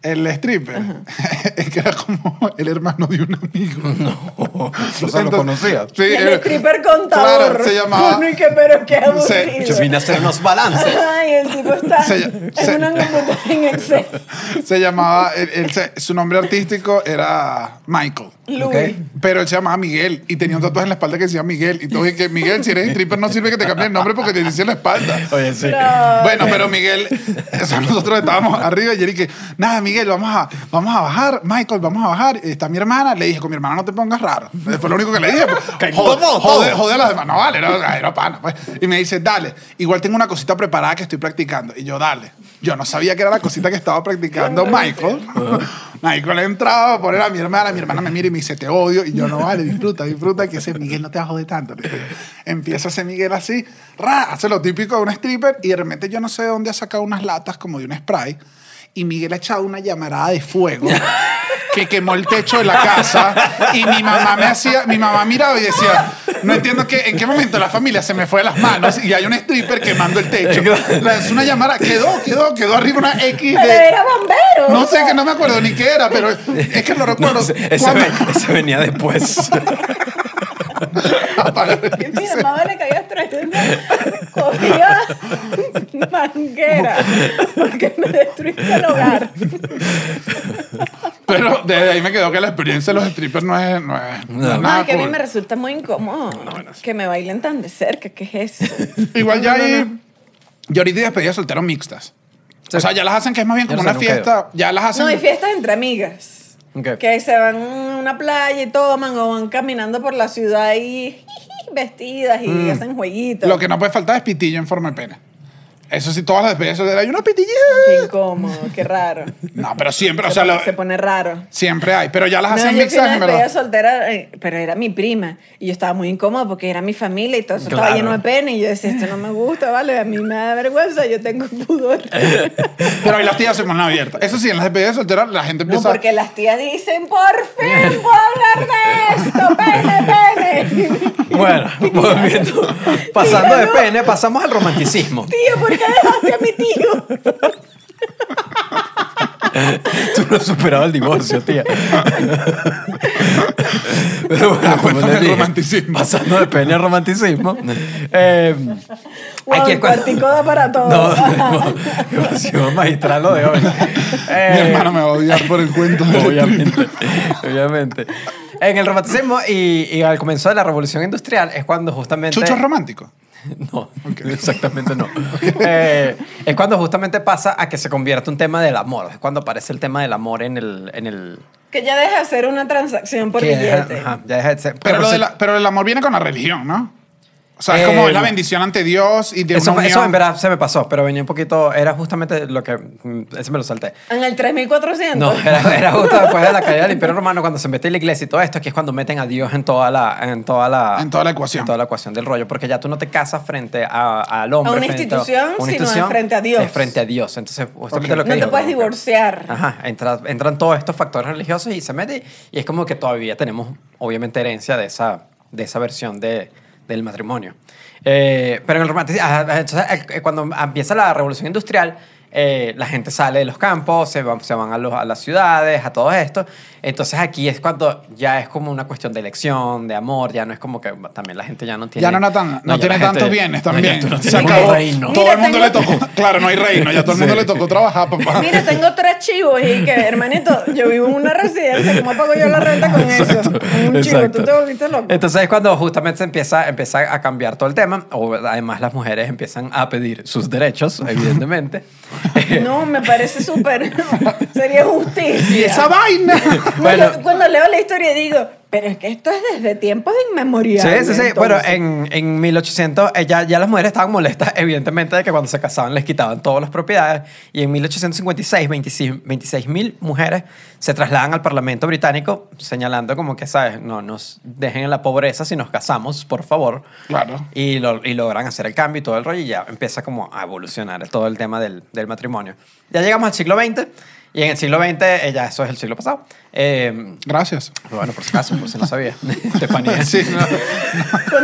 El stripper, es que era como el hermano de un amigo. No, o sea, lo conocía. Sí, El stripper contador. Claro, se llamaba... Uno y que, pero qué aburrido. Yo vine a hacer unos balances. Ay, el tipo está en una computadora en Excel. Se llamaba... su nombre artístico era Michael. Luis. Ok. Pero él se llamaba Miguel y tenía un tatuaje en la espalda que decía Miguel. Y todo dije que Miguel, si eres stripper, no sirve que te cambie el nombre porque te dice en la espalda. Oye, sí. No. Bueno, pero Miguel, nosotros estábamos arriba y él que, nada, Miguel, vamos a bajar, Michael, vamos a bajar. Está mi hermana, le dije, con mi hermana no te pongas raro. Fue lo único que le dije. ¿Qué? ¿Cómo? Joder a las demás. No, vale, era pana. Pues. Y me dice, dale, igual tengo una cosita preparada que estoy practicando. Y yo, dale. Yo no sabía que era la cosita que estaba practicando Michael. Michael entraba a poner a mi hermana me mira y me dice, te odio. Y yo, no, vale, disfruta, que ese Miguel no te va a joder tanto. Empieza ese Miguel así, hace lo típico de un stripper y de repente yo no sé de dónde ha sacado unas latas como de un spray y Miguel ha echado una llamarada de fuego que quemó el techo de la casa y mi mamá miraba y decía, no entiendo en qué momento la familia se me fue de las manos y hay un stripper quemando el techo. Es una llamada, quedó arriba una X Pero de... era bombero. No sé, que no me acuerdo ni qué era, pero es que lo recuerdo. Ese venía después. Y mi mamá le caía trayendo, cogía manguera porque me destruiste el hogar. Pero desde ahí me quedó que la experiencia de los strippers no es nada Que a mí cool. me resulta muy incómodo que me bailen tan de cerca. ¿Qué es eso? Igual ya hay... Y ahorita despedidas solteros mixtas. Sí. O sea, ya las hacen que es más bien Yo como no sé, una nunca he fiesta. Ya las hacen... No, hay fiestas entre amigas. Ok. Que se van a una playa y toman o van caminando por la ciudad y vestidas y hacen jueguitos. Lo que no puede faltar es pitillo en forma de pene. Eso sí, todas las despedidas solteras hay una pitilla. Qué incómodo, qué raro. No, pero siempre, o Se sea, pone- se pone raro. siempre hay. Pero ya las No, hacen yo fui a mixtas, una en despedida verdad. soltera, pero era mi prima. Y yo estaba muy incómoda porque era mi familia y todo eso Claro. estaba lleno de pene. Y yo decía, esto no me gusta, ¿vale? A mí me da vergüenza, yo tengo pudor. Pero ahí las tías se ponen abiertas. Eso sí, en las despedidas solteras la gente No, empieza... porque las tías dicen, por fin puedo hablar de esto, pene. Bueno, volviendo, pasando de pene, pasamos al romanticismo. Tío, ¿por qué dejaste a mi tío? Tú no has superado el divorcio, tía. Pero bueno, como cuéntame les el dije, romanticismo. pasando de pene al romanticismo. Wow, aquí es el cuando- cuartico da para todo. No, demasiado magistral lo de hoy. Mi hermano me va a odiar por el cuento del Obviamente, obviamente. En el romanticismo y al comienzo de la revolución industrial es cuando justamente... ¿Chucho es romántico? No, exactamente no. Es cuando justamente pasa a que se convierte un tema del amor. Es cuando aparece el tema del amor en el Que ya deja de hacer una transacción por que deja- billete. ajá, ya deja de ser. Pero el amor viene con la religión, ¿no? O sea, es como es la bendición ante Dios y de eso, una unión. eso en verdad se me pasó, pero venía un poquito... Era justamente lo que... Ese me lo salté. En el 3400. No, era justo después de la caída del Imperio Romano, cuando se mete la iglesia y todo esto, que es cuando meten a Dios en toda la ecuación. En toda la ecuación del rollo, porque ya tú no te casas frente al hombre. A una frente institución, sino es frente a Dios. Es frente a Dios. Entonces, justamente Ok. lo que No te dijo, puedes como que- divorciar. Ajá, entran todos estos factores religiosos y se mete, y es como que todavía tenemos, obviamente, herencia de esa versión del matrimonio. Pero en el romanticismo, entonces, cuando empieza la revolución industrial, la gente sale de los campos, se van a las ciudades, a todo esto. Entonces aquí es cuando ya es como una cuestión de elección, de amor, ya no es como que también la gente ya no tiene... Ya no ya tiene la tantos gente- bienes no, también. ya tú no Se tienes acabó. un reino. Todo Mira, el mundo le tengo- tocó. Claro, no hay reino. Ya todo el mundo le tocó trabajar, papá. Mira, tengo 3 chivos y que, hermanito, yo vivo en una residencia, ¿cómo pago yo la renta con eso? Con un chivo, Exacto. tú te volviste loco. Entonces es cuando justamente empieza a cambiar todo el tema. O, además, las mujeres empiezan a pedir sus derechos, evidentemente. No, me parece súper. Sería justicia. ¡Y esa vaina! Bueno. Cuando leo la historia digo, pero es que esto es desde tiempos inmemoriales. Sí, sí, sí. entonces. Bueno, en 1800 ya las mujeres estaban molestas, evidentemente, de que cuando se casaban les quitaban todas las propiedades. Y en 1856, 26.000 mujeres se trasladan al Parlamento británico señalando como que, ¿sabes? No nos dejen en la pobreza si nos casamos, por favor. Claro. Y logran hacer el cambio y todo el rollo y ya empieza como a evolucionar todo el tema del matrimonio. Ya llegamos al siglo XX y en el siglo XX, ya eso es el siglo pasado. Gracias. Bueno, por si acaso, por si no sabía. Estefanía. Sí, no. ¿Cuándo empezó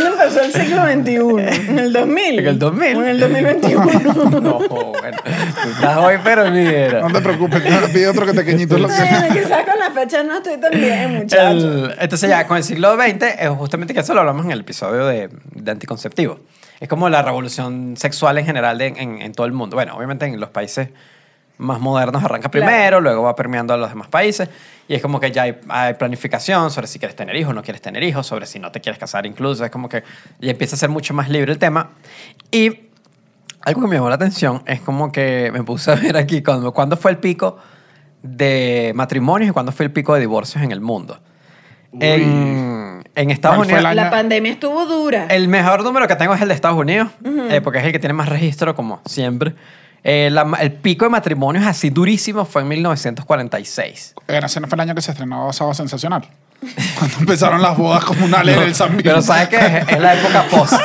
el siglo XXI? ¿En el 2000? ¿En el 2000? ¿O en el 2021? No, bueno. Tú estás hoy, pero mira. No te preocupes, pide otro que pequeñito es lo que... Bueno, quizás con la fecha no estoy tan bien, muchachos. Entonces ya con el siglo XX, justamente que eso lo hablamos en el episodio de anticonceptivo. Es como la revolución sexual en general en todo el mundo. Bueno, obviamente en los países más modernos arranca primero, luego va permeando a los demás países y es como que ya hay planificación sobre si quieres tener hijos o no quieres tener hijos, sobre si no te quieres casar incluso. Es como que ya empieza a ser mucho más libre el tema. Y algo que me llamó la atención es como que me puse a ver aquí cuándo fue el pico de matrimonios y cuándo fue el pico de divorcios en el mundo. En Estados ¿Cuál fue Unidos... el año? La pandemia estuvo dura. El mejor número que tengo es el de Estados Unidos, porque es el que tiene más registro, como siempre. El pico de matrimonios así durísimo fue en 1946. Ese no fue el año que se estrenó Sábado Sensacional. Cuando empezaron las bodas comunales en el San Miguel. Pero ¿sabes qué? Es la época post.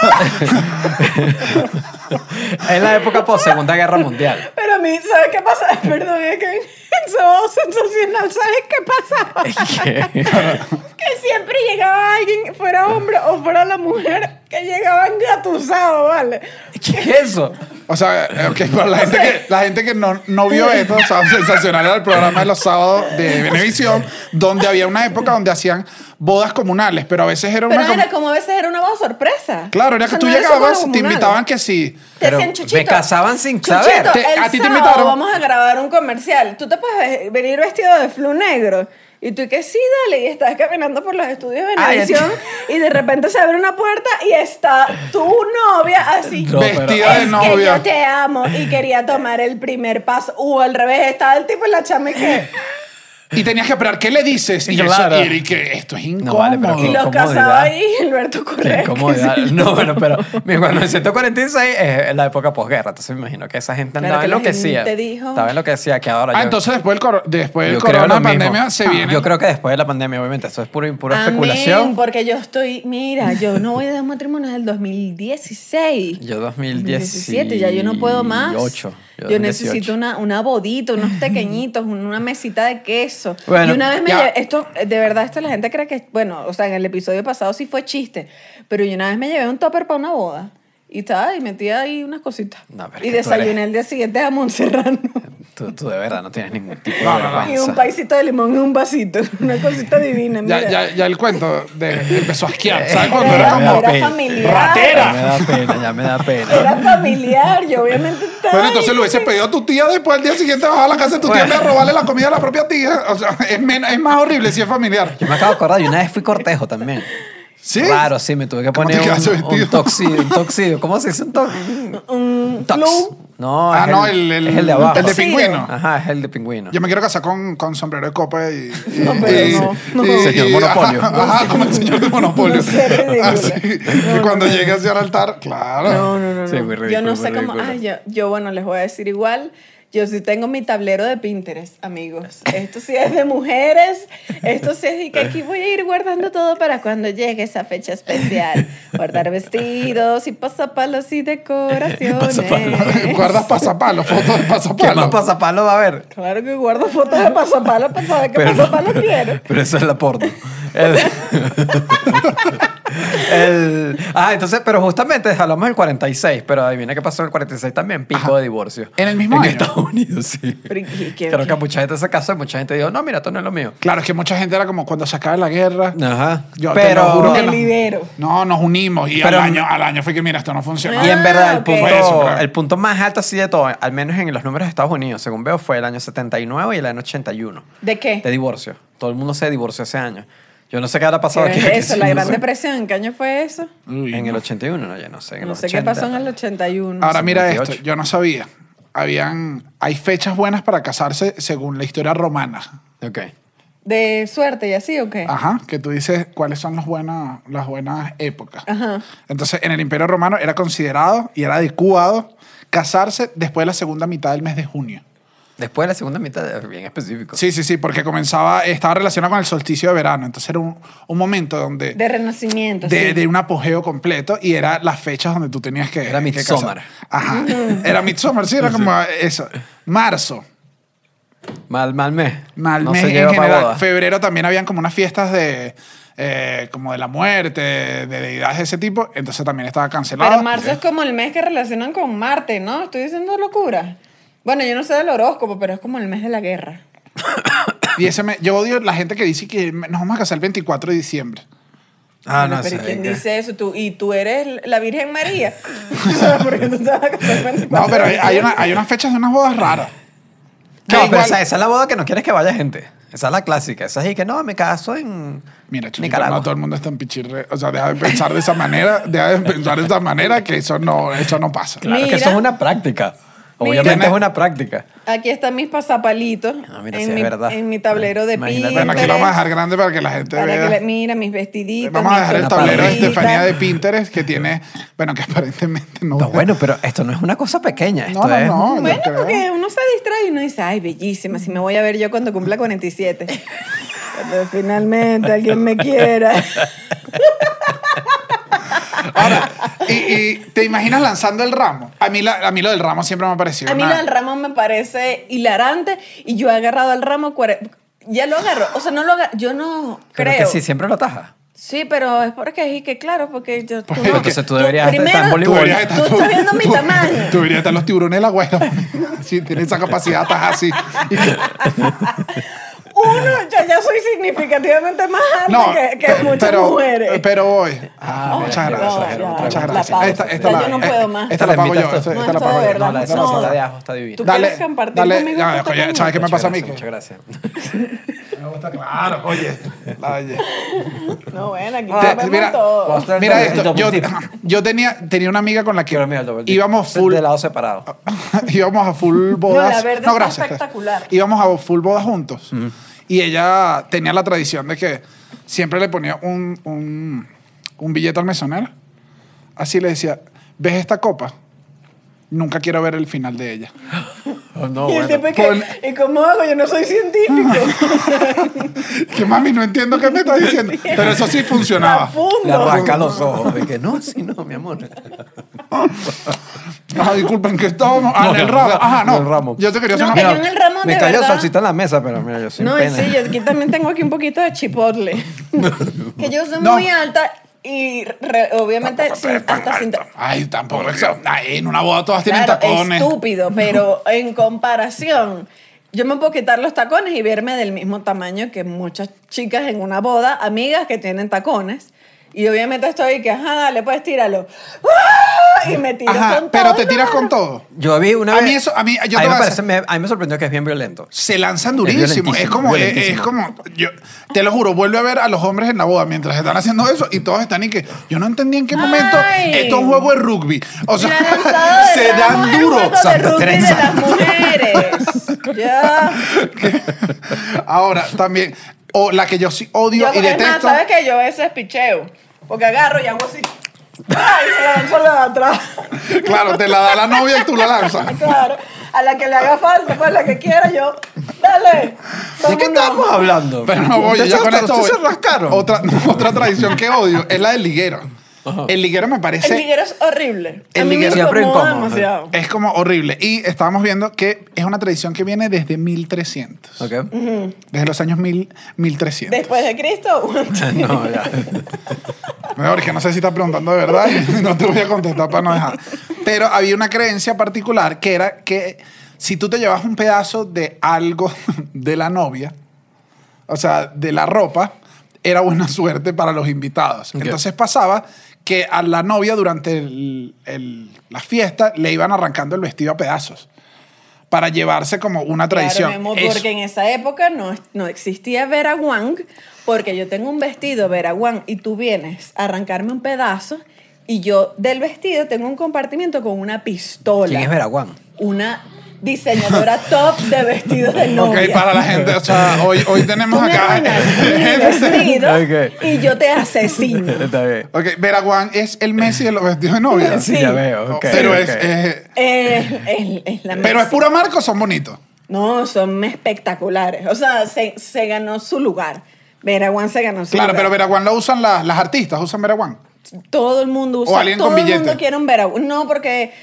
Es la época post Segunda Guerra Mundial. Pero a mí, ¿sabes qué pasa? Perdón, es que en Sábado Sensacional, ¿sabes qué pasaba? ¿Qué? Que siempre llegaba alguien, fuera hombre o fuera la mujer, que llegaba engatusado, ¿vale? ¿Qué es eso? O sea, okay, para la gente que no vio esto, Sábado Sensacional era el programa de los sábados de Venevisión, donde había una época donde hacían bodas comunales, pero a veces era una... Pero era como a veces era una boda sorpresa. Claro, era O sea, que tú no era llegabas, boda te comunal. invitaban que sí. Te Pero decían, Chuchito. me casaban sin Chuchito, saber. A ti te sábado invitaron. vamos a grabar un comercial. Tú te puedes venir vestido de flu negro. Y tú que sí, dale. Y estás caminando por los estudios de Ay, Venevisión. Y de repente se abre una puerta y está tu novia así. No, pero- Vestida de Es que novia. yo te amo. Y quería tomar el primer paso. Al revés. Estaba el tipo en la chama y que... Y tenías que esperar, ¿qué le dices? Y Claro. eso, y que esto es incómodo. No, vale, pero Y los incomodidad. casaba ahí Alberto Qué Correa. incomodidad. No, bueno, pero mira, cuando en 146 es la época posguerra. Entonces me imagino que esa gente Claro, andaba que la enloquecida. gente dijo- Estaba enloquecida que ahora Entonces después del yo creo corona lo mismo. pandemia se viene... Yo creo que después de la pandemia, obviamente, eso es pura Amén, especulación. porque yo estoy, mira, yo no voy de matrimonio desde el 2016. Yo 2017, ya yo no puedo más. Yo Yo necesito una bodita, unos pequeñitos, una mesita de queso. Bueno, y una vez me ya. llevé, esto, de verdad, esto la gente cree que, bueno, o sea, en el episodio pasado sí fue chiste, pero yo una vez me llevé un topper para una boda. Y estaba y metía ahí unas cositas. No, pero y es que tú desayuné eres- el día siguiente a Montserrano. Tú de verdad no tienes ningún tipo de No, no, no. Y vergüenza. un paisito de limón y un vasito. Una cosita divina. Mira. Ya el cuento empezó a asquear. ¿Sabes cuando era Era, como... era pena. familiar. Ratera. Ya me da pena. Era familiar. Yo obviamente estaba... Bueno, entonces lo hubiese pedido a tu tía después al día siguiente bajar a la casa de tu tía Bueno. y a robarle la comida a la propia tía. O sea, es más horrible si es familiar. Yo me acabo de acordar, yo una vez fui cortejo también. ¿Sí? Claro, sí, me tuve que ¿Cómo poner te quedaste un vestido? toxido. ¿Cómo se dice un Un tox? flu. No, Ah, es no, es el el de abajo. El de Cocido. pingüino. Ajá, es el de pingüino. Yo me quiero casar con sombrero de copa y... No, pero no. Señor Monopolio. Ajá, como el señor de Monopolio. No sé, ridícula. Así, que cuando llegue hacia el altar, claro. No. Sí, muy ridículo, Yo no sé muy cómo... ridículo. Ay, yo, bueno, les voy a decir igual. Yo sí tengo mi tablero de Pinterest, amigos. Esto sí es de mujeres. Esto sí es de que aquí voy a ir guardando todo para cuando llegue esa fecha especial. Guardar vestidos y pasapalos y decoraciones. Guardas pasapalos, fotos de ¿Qué más pasapalos. pasapalo va a haber? Claro que guardo fotos de pasapalos para saber qué Pero no. pasapalos quiero. Pero eso es la porno. Entonces, pero justamente hablamos del 46, pero adivina qué pasó en el 46 también, pico de divorcio. ¿En el mismo en año? Estados Unidos, sí. Pero, ¿y qué- Creo que qué? a mucha gente se casó y mucha gente dijo, no, mira, esto no es lo mío. Claro, es que mucha gente era como cuando se acabe la guerra. Ajá. Yo te pero lo juro que Me no. libero. No, nos unimos y Pero- al año fue que, mira, esto no funciona. Y en verdad, ok. Fue eso, claro. el punto más alto así de todo, al menos en los números de Estados Unidos, según veo, fue el año 79 y el año 81 ¿De qué? de divorcio. Todo el mundo se divorció ese año. Yo no sé qué habrá pasado ¿Qué aquí. es eso? sí, ¿La no Gran sé. Depresión? ¿En qué año fue eso? Uy, En el no. 81, no, yo no sé. En el No sé 80. qué pasó en el 81. Ahora mira 78. esto, yo no sabía. Hay fechas buenas para casarse según la historia romana. Ok. ¿De suerte y así o qué? Ajá, que tú dices cuáles son las buenas épocas. Ajá. Entonces, en el Imperio Romano era considerado y era adecuado casarse después de la segunda mitad del mes de junio. Después de la segunda mitad, bien específico. Sí, porque estaba relacionado con el solsticio de verano. Entonces era un momento donde... De renacimiento. de, sí. de un apogeo completo y era las fechas donde tú tenías que... Era que Midsommar. casar. Ajá. Era Midsommar, sí, era como eso. Marzo. Mal mes. Mal no mes se en lleva para general. boda. Febrero también habían como unas fiestas de como de la muerte, de deidades de ese tipo, entonces también estaba cancelado. Pero marzo es como el mes que relacionan con Marte, ¿no? Estoy diciendo locura. Bueno, yo no sé del horóscopo, pero es como el mes de la guerra. Y ese mes, yo odio la gente que dice que nos vamos a casar el 24 de diciembre. Bueno, pero ¿quién dice eso? ¿Y tú eres la Virgen María? ¿Por qué tú te vas a casar el 24? No, pero hay unas fechas de unas bodas raras. No, Que pero igual- esa es la boda que no quieres que vaya gente. Esa es la clásica. Esa es y que no, me caso en Mira, Chuchito, Nicaragua. no todo el mundo está en pichirre. O sea, deja de pensar de esa manera, que eso no pasa. Claro que Mira. eso es una práctica. Obviamente Mira. es una práctica. Aquí están mis pasapalitos Ah, mira, sí es verdad. en mi tablero de Imagínate. Bueno, aquí lo vamos a dejar grande para que la gente Para vea. que mira mis vestiditos. Vamos a mis dejar el Una tablero de parrillita. Estefanía de Pinterest que tiene, bueno, que aparentemente no. No, bueno, pero esto no es una cosa pequeña. Esto es no. yo Bueno, creo. porque uno se distrae y uno dice, ay, bellísima, si me voy a ver yo cuando cumpla 47. Cuando finalmente alguien me quiera. Ahora, y te imaginas lanzando el ramo. A mí lo del ramo siempre me ha parecido. A mí una- lo del ramo me parece hilarante y yo he agarrado el ramo, ya lo agarro, o sea, no lo agarro, yo no Pero creo. que sí, siempre lo ataja. Sí, pero es porque es que claro, porque yo... Pues, no- entonces tú deberías estar en primero, voleibol. Tú deberías estar- Tú estás viendo mi tamaño. Tú deberías estar en los tiburones de la Guaira. Sí, tiene esa capacidad de atajar así. Uno, yo ya soy significativamente más alta No, que muchas mujeres. pero voy. Ah, muchas mira, gracias. exageró, ya, Muchas la gracias. pausa. Ya yo no puedo más. Esta la pago yo. mitad Esta No, la esto pago de yo. verdad. No, la de No. salsa de ajo está divina. ¿Tú quieres compartir conmigo ya, esta oye, comida? ¿sabes qué me pasa a mí? Muchas gracias. Me gusta, claro, oye. Oye. No, bueno, aquí Te- comemos mira, todo. Mira El esto, double dip. yo tenía una amiga con la que Quiero mirar el double dip. íbamos full De lado separado. íbamos a full bodas. la verde está espectacular. Íbamos a full bodas juntos. Y ella tenía la tradición de que siempre le ponía un billete al mesonero. Así le decía, ¿ves esta copa? Nunca quiero ver el final de ella. Oh, no, Y el bueno. tipo es que, ¿y cómo hago? Yo no soy científico. Que mami, no entiendo qué me estás diciendo. Pero eso sí funcionaba. Le Profundo. arranca los ojos. De que no, sí, no, mi amor. Ajá, disculpen, que estábamos. No, en el no, ramo. no, Ajá, no. en el ramo. Yo te quería hacer No, una. que yo en el ramo Me de cayó verdad. salsita en la mesa, pero mira, yo soy No, pena. sí, yo aquí también tengo aquí un poquito de chipotle. Que yo soy No. muy alta y obviamente hasta sin... Ay, tampoco. Ay, en una boda todas tienen Claro, tacones. estúpido, pero en comparación, yo me puedo quitar los tacones y verme del mismo tamaño que muchas chicas en una boda, amigas que tienen tacones. Y obviamente estoy que, ajá, dale, pues tíralo. ¡Ah! Y me tiro Ajá, con pero todo. te tiras con todo. Yo vi una A vez. mí eso- a mí- yo te a voy mí a me decir- a mí me sorprendió que es bien violento. Se lanzan durísimo. Es violentísimo, como, violentísimo. es como, yo te lo juro, vuelve a ver a los hombres en la boda mientras están haciendo eso y todos están y que yo no entendí en qué momento Ay. esto es un juego de rugby. O sea, La lanzada de se ramos es dan un duro. juego de Santa rugby de Teresa. las mujeres. Ya. Ahora, también, o la que yo sí odio Yo, y es más, detesto. ¿sabes qué? Yo a veces picheo. Porque agarro y hago así. ¡Ay! Se la lanzo a la de atrás. Claro, te la da la novia y tú la lanzas. Claro. A la que le haga falta, pues la que quiera yo. Dale. ¿De qué estamos hablando? Pero no voy, Ustedes ya con esto ustedes voy. se rascaron. Otra tradición que odio es la del liguero. El liguero me parece... El liguero es horrible. El A mí me liguero siempre incomoda incómodo. demasiado. Es como horrible. Y estábamos viendo que es una tradición que viene desde 1300. Ok. Desde los años 1300. Después de Cristo. No, ya. Mejor que no sé si estás preguntando de verdad y no te voy a contestar para no dejar. Pero había una creencia particular que era que si tú te llevas un pedazo de algo de la novia, o sea, de la ropa, era buena suerte para los invitados. Ok. Entonces pasaba que a la novia durante la fiesta le iban arrancando el vestido a pedazos para llevarse como una tradición. Claro, mi amor, Eso. porque en esa época no existía Vera Wang, porque yo tengo un vestido Vera Wang y tú vienes a arrancarme un pedazo y yo del vestido tengo un compartimiento con una pistola. ¿Quién es Veraguán? Una diseñadora top de vestidos de novia. Ok, para la gente, o sea, hoy tenemos Tú me acá... arruinas mi vestido Ok. y yo te asesino. Está bien. Ok, Veraguán es el Messi de los vestidos de novia. Sí. Ya veo. ok, Pero ok. Es la pero es Messi. pura marca o son bonitos. No, son espectaculares. O sea, se ganó su lugar. Vera Wang se ganó su Claro, lugar. pero Veraguán lo usan las artistas, usan Veraguán. Todo el mundo usa. O alguien todo con el billete. mundo quiere un Vera. No, porque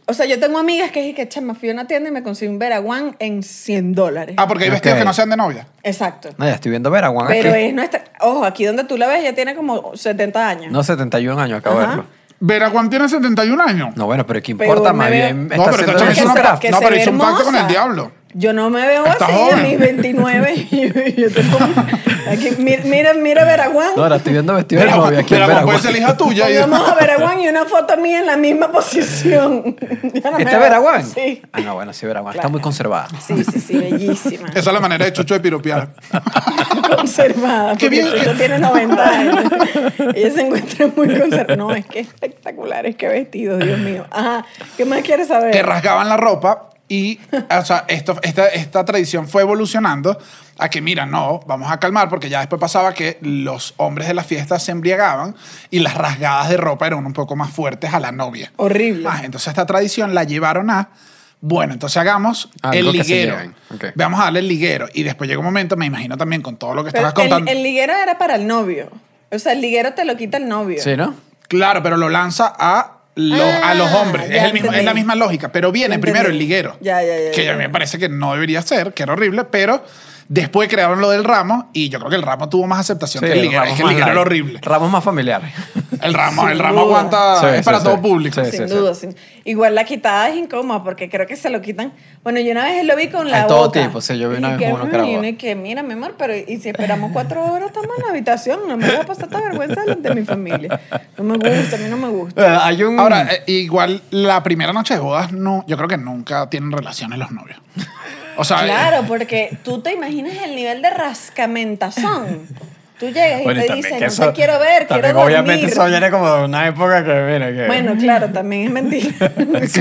O sea, yo tengo amigas que dicen que, chama, fui a una tienda y me conseguí un Veraguán en $100. Ah, porque hay vestidos Ok. que no sean de novia. Exacto. No, ya estoy viendo Veraguán Pero aquí. es nuestra... Ojo, aquí donde tú la ves ya tiene como 70 años. No, 71 años, acabo de Ajá. verlo. Veraguán tiene 71 años. No, bueno, pero ¿qué Pero importa? me Más veo- bien No, está pero esta haciendo chama que hizo se- una, que no, se pero ve hizo un pacto con el hermosa. diablo. Yo no me veo Está así joven. a mis 29. Yo tengo... Aquí, mira Veraguán. No, ahora estoy viendo vestido de novia aquí en Veraguán puede Veraguán. ser la hija tuya. Pongamos a Veraguán y una foto mía en la misma posición. Ya no me ¿Este veo. Veraguán? Sí. Ah, no, bueno, sí, Veraguán. Está Claro. muy conservada. Sí, bellísima. Esa es la manera de Chucho de piropear. Conservada. Qué Porque bien. Chucho tiene 90 años. Ella se encuentra muy conservada. No, es que espectaculares, qué vestidos, Dios mío. Ajá. ¿Qué más quieres saber? Que rasgaban la ropa y, o sea, esta tradición fue evolucionando a que, mira, no, vamos a calmar, porque ya después pasaba que los hombres de la fiesta se embriagaban y las rasgadas de ropa eran un poco más fuertes a la novia. Horrible. Entonces esta tradición la llevaron a, bueno, entonces hagamos Algo el que se liguero. lleven. Ok. Vamos a darle el liguero. Y después llega un momento, me imagino también con todo lo que Pero estabas contando. el liguero era para el novio. O sea, el liguero te lo quita el novio. ¿Sí, no? Claro, pero lo lanza a los hombres. ya Es la entendí. misma lógica. Pero viene Ya primero el entendí. liguero. Ya. Que a mí me parece que no debería ser, que era horrible, pero después crearon lo del ramo y yo creo que el ramo tuvo más aceptación que el liguero. Es que el liguero era horrible. Ramos más familiares. El ramo Sin aguanta, duda. es Sí, para sí, todo sí. público. Sí. Sin duda. Igual la quitada es incómoda porque creo que se lo quitan. Bueno, yo una vez lo vi con la Hay boca. todo tipo, sí, yo vi una Y vez que, uno que era boca. y que mira, mi amor, pero y si esperamos 4 horas estamos en la habitación, no me voy a pasar esta vergüenza delante de mi familia. No me gusta, a mí no me gusta. Hay un... Ahora, igual la primera noche de bodas, no, yo creo que nunca tienen relaciones los novios. O sea, Claro, porque tú te imaginas el nivel de rascamentazón. Tú llegas y Bueno, te también dicen, que no eso- te quiero ver, también quiero dormir. obviamente eso viene como de una época que, mira, que... Bueno, claro, también es mentira.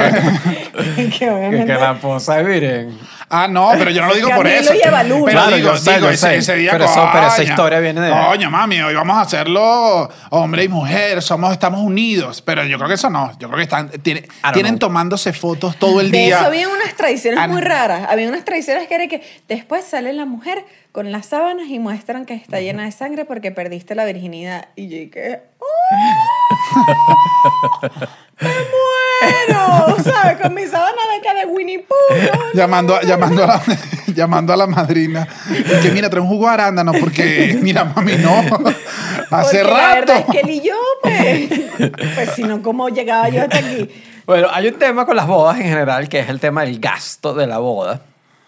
que obviamente... que la esposa es virgen. no, pero yo no lo digo por Camilo eso. y Evaluna. Pero Claro, digo, yo sé, digo, yo sé. ese día, Pero esa coño, historia viene de... Coño, mami, hoy vamos a hacerlo hombre y mujer, estamos unidos. Pero yo creo que eso no. Yo creo que tienen know. tomándose fotos todo el De día. eso había unas tradiciones Ah, muy no. raras. Había unas tradiciones que era que después sale la mujer con las sábanas y muestran que está llena de sangre porque perdiste la virginidad. Y yo dije, ¡oh! ¡Me muero! ¿Sabes? Con mi sábana de Winnie Pooh. ¿no? llamando a la madrina. Y que mira, trae un jugo de arándano porque, mira, mami, no. Hace Porque la rato. verdad es que él y yo, pues si no, ¿cómo llegaba yo hasta aquí? Bueno, hay un tema con las bodas en general que es el tema del gasto de la boda.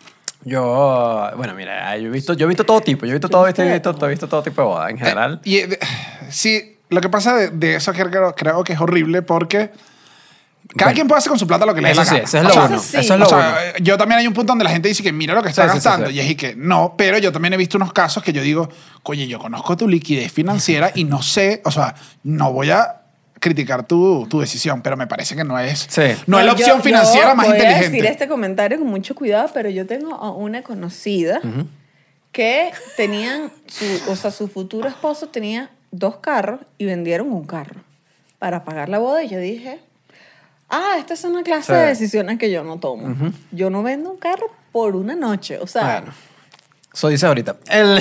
Bueno, mira, yo he visto todo tipo. Yo he visto todo tipo de boda en general. Sí, lo que pasa de eso que creo que es horrible porque cada quien puede hacer con su plata lo que le dé Eso la sí, gana. eso es O lo sea, uno. sí. Eso es lo o uno. sea, yo también hay un punto donde la gente dice que mira lo que está Sí, sí, gastando. sí. Y es que no, pero yo también he visto unos casos que yo digo, oye, yo conozco tu liquidez financiera y no sé, o sea, no voy a criticar tu decisión, pero me parece que no es, Sí. no es la opción financiera más voy a inteligente. decir este comentario con mucho cuidado, pero yo tengo a una conocida que tenían, su futuro esposo tenía 2 carros y vendieron un carro para pagar la boda. Y yo dije, esta es una clase Sí. de decisiones que yo no tomo. Yo no vendo un carro por una noche. O sea, Bueno, eso dice ahorita.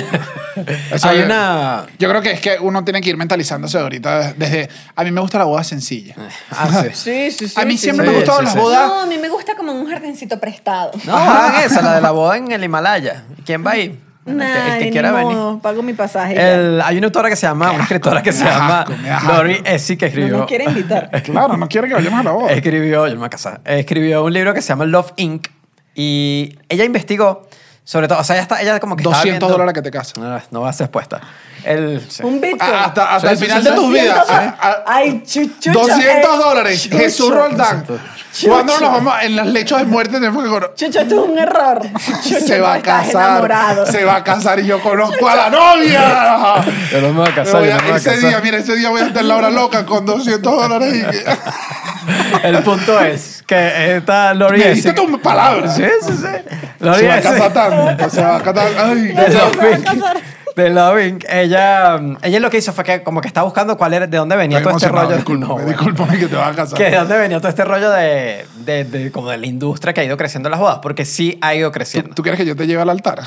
Eso Hay es- una... Yo creo que es que uno tiene que ir mentalizándose ahorita desde... A mí me gusta la boda sencilla. sí. A mí siempre sí, me gustaron sí, las sí. bodas... No, a mí me gusta como un jardincito prestado. No, hagan esa, la de la boda en el Himalaya. ¿Quién va a ir? Nah, el que ni quiera venir. modo, pago mi pasaje. ya. Hay una autora que se llama, una escritora que se me da llama asco, me da asco. Lori Essie que No escribió. nos quiere invitar. Claro, no quiere que vayamos a la boda. Yo no me voy a casar. Escribió un libro que se llama Love Inc. Y ella investigó sobre todo, o sea, ella como que estaba $200 viendo- que te casas. No va a ser expuesta. Sí. Un Bitcoin. Hasta Sí, el sí, final sí, de sí. tus vidas. Ay, chuchucha. $200. Jesús Roldán. Chucho. ¿Cuándo nos vamos en los lechos de muerte? Tenemos que Chucho, esto es un error. Chucho, se va a tú estás casar. enamorado. Se va a casar y yo conozco a la novia. Yo no me voy a casar. yo no me voy a Ese casar. día, mira, ese día voy a estar Laura loca con $200 y que... El punto es que esta Lori Me diste Essie... tus palabras. Sí. Lori Se va a Essie- casar tanto. Se va a casar. Ay, de se va a Loving, casar. de Loving, ella lo que hizo fue que como que estaba buscando de dónde venía estoy todo este emocionado, rollo. discúlpame, No, bueno. discúlpame que te vas a casar. Que de dónde venía todo este rollo de como de la industria que ha ido creciendo en las bodas, porque sí ha ido creciendo. ¿Tú quieres que yo te lleve al altar?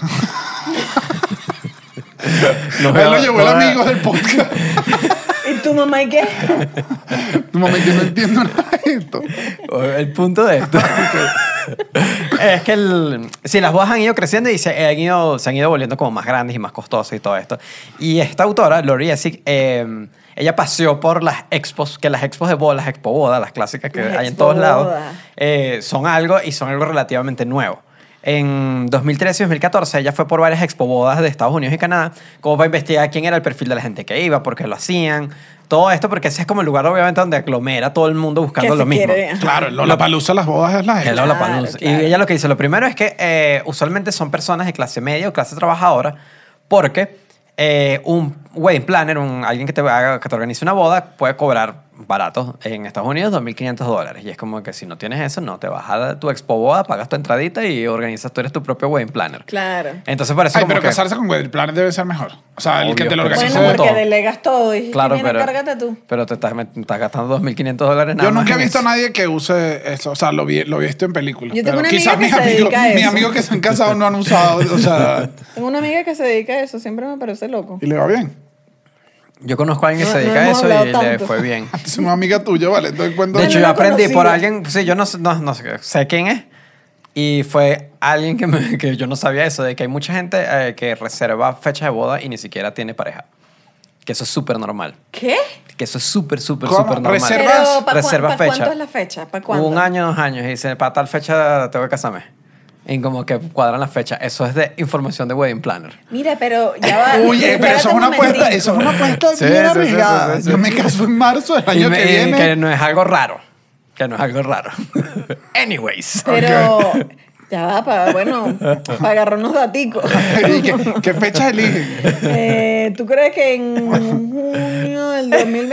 No Él veo- lo llevó no el veo- amigo del podcast. ¿Y tu mamá y qué? momento, yo no entiendo nada de esto. El punto de esto es que sí, las bodas han ido creciendo y se han ido volviendo como más grandes y más costosas y todo esto. Y esta autora, Lori Essig, ella paseó por las expos, que las expos de bodas, las expo bodas, las clásicas que Las hay en todos lados, expobodas. son algo relativamente nuevo. En 2013 y 2014 ella fue por varias expo bodas de Estados Unidos y Canadá como para investigar quién era el perfil de la gente que iba, por qué lo hacían, todo esto porque ese es como el lugar obviamente donde aglomera todo el mundo buscando Que lo se mismo. quiere, ajá. Claro, el Lollapalooza, las bodas es la El gente. Lollapalooza. Claro. Y ella lo que dice, lo primero es que usualmente son personas de clase media o clase trabajadora porque un wedding planner, alguien que te organice una boda, puede cobrar barato en Estados Unidos $2,500. Y es como que si no tienes eso, no te vas a tu expo boda, pagas tu entradita y organizas, tú eres tu propio wedding planner. Claro. Entonces parece Ay, como pero que... casarse con wedding planner debe ser mejor. O sea, el Obvio, que te lo pero organiza. Bueno, de porque todo. delegas todo y Claro, viene, cárgate tú. pero te estás gastando $2,500 nada Yo más nunca he en visto a eso. nadie que use eso. O sea, lo he visto en películas. Yo tengo Pero una quizás amiga que se dedica a mis eso. amigos que se han casado no han usado. O sea, Tengo una amiga que se dedica a eso, siempre me parece loco. y le va bien. Yo conozco a alguien que No- se no dedica a hemos eso y hablado le tanto. fue bien. Es una amiga tuya, ¿vale? Entonces cuento. De hecho, no yo la aprendí por conocía. alguien, sí, yo no sé quién es, y fue alguien que yo no sabía eso, de que hay mucha gente que reserva fechas de boda y ni siquiera tiene pareja. Que eso es súper normal. ¿Qué? Que eso es súper ¿Cómo? normal. Reservas- Pero, ¿para reserva cuánto fecha. es la fecha? ¿Para cuándo? 1 año, 2 años, y dice, para tal fecha tengo que casarme. Y como que cuadran la fecha. Eso es de información de Wedding Planner. Mira, pero ya va. Oye, pero eso es una apuesta, eso es una apuesta Sí, bien sí, sí, arriesgada. sí, sí, Yo sí. me caso en marzo del Y año que viene. que no es algo raro. Que no es algo raro. Anyways. Pero ya va, para agarrar unos daticos. ¿Y qué fecha eligen? ¿Tú crees que en junio del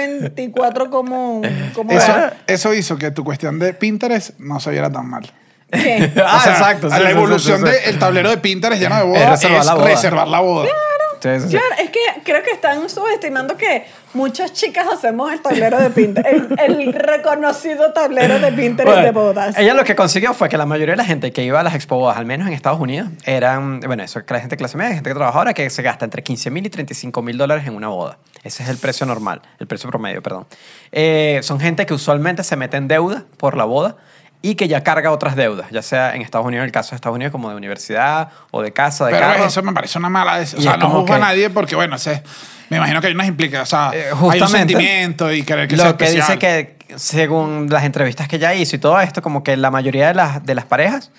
2024 cómo Eso, va? eso hizo que tu cuestión de Pinterest no se viera tan mal. ¿Qué? Ah, O sea, exacto. sí, la sí, evolución sí, sí. del tablero de Pinterest lleno de Es bodas reservar es la boda. reservar la boda. Sí, sí, sí. Claro, es que creo que están subestimando que muchas chicas hacemos el tablero de Pinterest, el reconocido tablero de Pinterest Bueno, de bodas. ella lo que consiguió fue que la mayoría de la gente que iba a las expo bodas, al menos en Estados Unidos, eran, bueno, eso que la gente de clase media, gente trabajadora, que se gasta entre $15,000 y $35,000 en una boda. Ese es el precio normal, el precio promedio, perdón. Son gente que usualmente se mete en deuda por la boda y que ya carga otras deudas, ya sea en Estados Unidos, en el caso de Estados Unidos, como de universidad o de casa, de Pero carro. eso me parece una mala. O Y sea, es no como juzgo a que- nadie porque, bueno, me imagino que hay unas implicaciones. O sea, hay un Justamente, sentimiento y querer que sea lo que especial. dice que, según las entrevistas que ella hizo y todo esto, como que la mayoría de las parejas